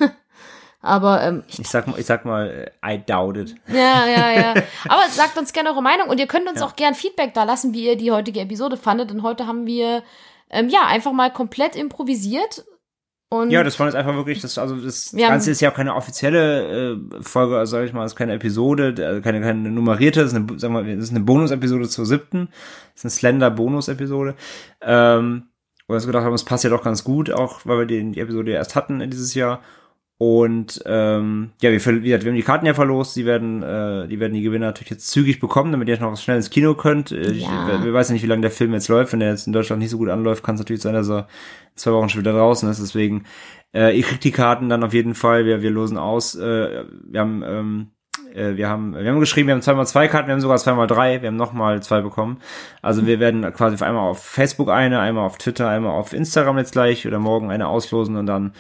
Aber ich sag mal, I doubt it. Ja. Aber sagt uns gerne eure Meinung, und ihr könnt uns auch gern Feedback da lassen, wie ihr die heutige Episode fandet. Denn heute haben wir einfach mal komplett improvisiert. Und ja, das war jetzt einfach wirklich, das Ganze ist ja auch keine offizielle Folge, also sag ich mal, es ist keine Episode, keine nummerierte, es ist eine Bonus-Episode zur 7. Es ist eine Slender-Bonus-Episode. Wo wir uns gedacht haben, es passt ja doch ganz gut, auch weil wir die Episode ja erst hatten dieses Jahr. Und wir haben die Karten ja verlost, die werden die Gewinner natürlich jetzt zügig bekommen, damit ihr noch schnell ins Kino könnt. Wir weiß ja nicht, wie lange der Film jetzt läuft. Wenn der jetzt in Deutschland nicht so gut anläuft, kann es natürlich sein, dass er 2 Wochen schon wieder draußen ist. Deswegen, ihr kriegt die Karten dann auf jeden Fall. Wir losen aus. Wir haben geschrieben, wir haben 2x2 Karten, wir haben sogar 2x3, wir haben nochmal 2 bekommen. Also wir werden quasi einmal auf Facebook einmal auf Twitter, einmal auf Instagram jetzt gleich oder morgen eine auslosen, und dann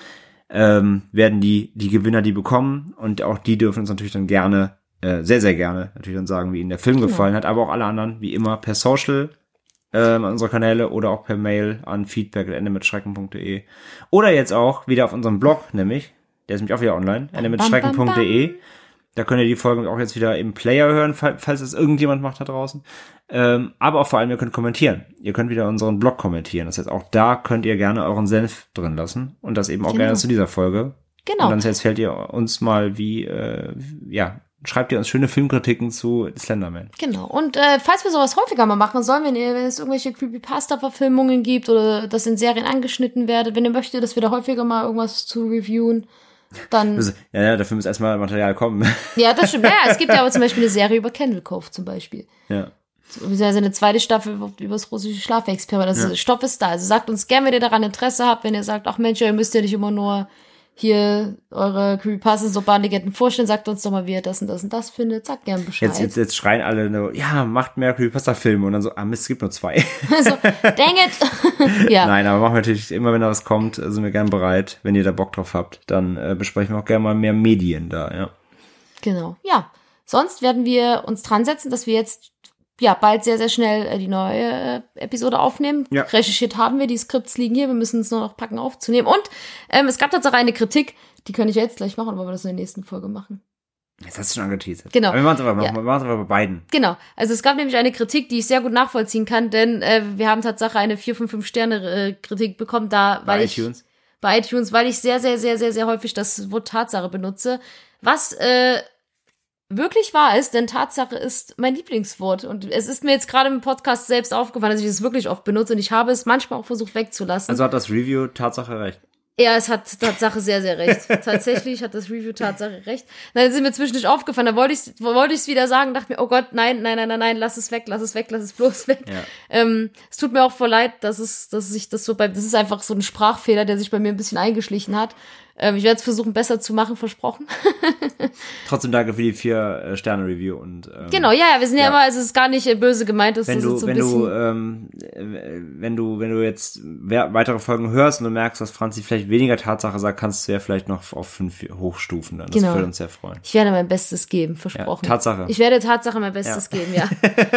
werden die Gewinner die bekommen, und auch die dürfen uns natürlich dann gerne, sehr, sehr gerne, natürlich dann sagen, wie ihnen der Film gefallen hat, aber auch alle anderen, wie immer, per Social an unsere Kanäle oder auch per Mail an feedback@endemitschrecken.de oder jetzt auch wieder auf unserem Blog, nämlich, der ist nämlich auch wieder online, endemitschrecken.de. Da könnt ihr die Folge auch jetzt wieder im Player hören, falls es irgendjemand macht da draußen. Aber auch vor allem, ihr könnt kommentieren. Ihr könnt wieder unseren Blog kommentieren. Das heißt, auch da könnt ihr gerne euren Senf drin lassen. Und das eben auch gerne zu dieser Folge. Genau. Und dann erzählt ihr uns mal, schreibt ihr uns schöne Filmkritiken zu Slenderman. Genau. Und falls wir sowas häufiger mal machen sollen, wenn es irgendwelche Creepypasta-Verfilmungen gibt oder das in Serien angeschnitten werdet, wenn ihr möchtet, dass wir da häufiger mal irgendwas zu reviewen, dann... Ja, dafür muss erstmal Material kommen. Ja, das stimmt. Ja, es gibt ja aber zum Beispiel eine Serie über Candle Cove zum Beispiel. Ja. Also eine zweite Staffel über das russische Schlafexperiment. Also Stoff ist da. Also sagt uns gerne, wenn ihr daran Interesse habt, wenn ihr sagt, ach Mensch, ihr müsst ja nicht immer nur hier eure Creepypastas so Legenden vorstellen, sagt uns doch mal, wie ihr das und das und das findet. Sagt gerne Bescheid. Jetzt schreien alle nur, ja, macht mehr Creepypasta-Filme, und dann so, Mist, es gibt nur 2. Also, dang it. Ja. Nein, aber machen wir natürlich immer, wenn da was kommt, sind wir gern bereit. Wenn ihr da Bock drauf habt, dann besprechen wir auch gerne mal mehr Medien da, ja. Genau, ja. Sonst werden wir uns dran setzen, dass wir jetzt bald sehr, sehr schnell die neue Episode aufnehmen. Ja. Recherchiert haben wir, die Skripts liegen hier, wir müssen es nur noch packen aufzunehmen. Und es gab tatsächlich eine Kritik, die könnte ich ja jetzt gleich machen, weil wir das in der nächsten Folge machen. Jetzt hast du schon angeteasert. Genau. Aber wir machen es aber bei beiden. Genau. Also es gab nämlich eine Kritik, die ich sehr gut nachvollziehen kann, denn wir haben tatsächlich eine 4 von 5 Sterne Kritik bekommen, bei iTunes, weil ich sehr, sehr, sehr, sehr, sehr häufig das Wort Tatsache benutze. Was wirklich wahr ist, denn Tatsache ist mein Lieblingswort. Und es ist mir jetzt gerade im Podcast selbst aufgefallen, dass ich es wirklich oft benutze, und ich habe es manchmal auch versucht wegzulassen. Also hat das Review Tatsache recht? Ja, es hat Tatsache sehr, sehr recht. Tatsächlich hat das Review Tatsache recht. Dann sind mir zwischendurch aufgefallen, da wollte ich es wieder sagen, dachte mir, oh Gott, nein, lass es weg, lass es bloß weg. Ja. Es tut mir auch voll leid, das ist einfach so ein Sprachfehler, der sich bei mir ein bisschen eingeschlichen hat. Ich werde es versuchen, besser zu machen, versprochen. Trotzdem danke für die 4-Sterne-Review. Und genau, ja, wir sind ja immer, also es ist gar nicht böse gemeint, dass wenn du jetzt weitere Folgen hörst und du merkst, dass Franzi vielleicht weniger Tatsache sagt, kannst du ja vielleicht noch auf 5 hochstufen dann. Das würde uns sehr freuen. Ich werde mein Bestes geben, versprochen. Ja, Tatsache. Ich werde Tatsache mein Bestes geben, ja.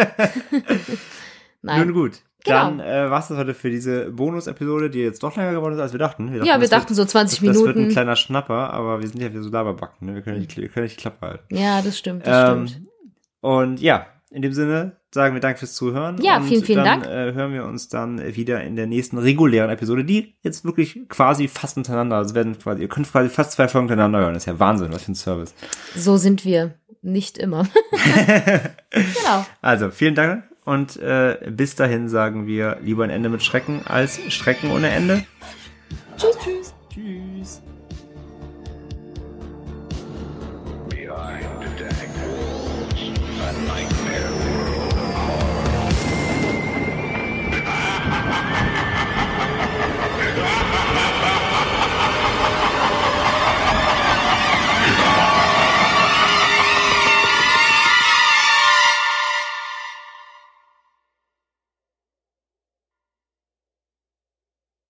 Nein. Nun gut. Genau. Dann war es das heute für diese Bonus-Episode, die jetzt doch länger geworden ist, als wir dachten. Wir dachten so 20 Minuten. Das wird ein kleiner Schnapper, aber wir sind ja wieder so Laberbacken. Ne? Wir können nicht die Klappe halten. Ja, das stimmt. Und ja, in dem Sinne sagen wir Dank fürs Zuhören. Ja, und vielen dann, Dank. Hören wir uns dann wieder in der nächsten regulären Episode, die jetzt wirklich quasi fast hintereinander, also ihr könnt quasi fast 2 Folgen hintereinander hören. Das ist ja Wahnsinn, was für ein Service. So sind wir. Nicht immer. Genau. Also, vielen Dank und bis dahin sagen wir lieber ein Ende mit Schrecken als Schrecken ohne Ende. Tschüss, tschüss. Tschüss. Behind the dark walls, a night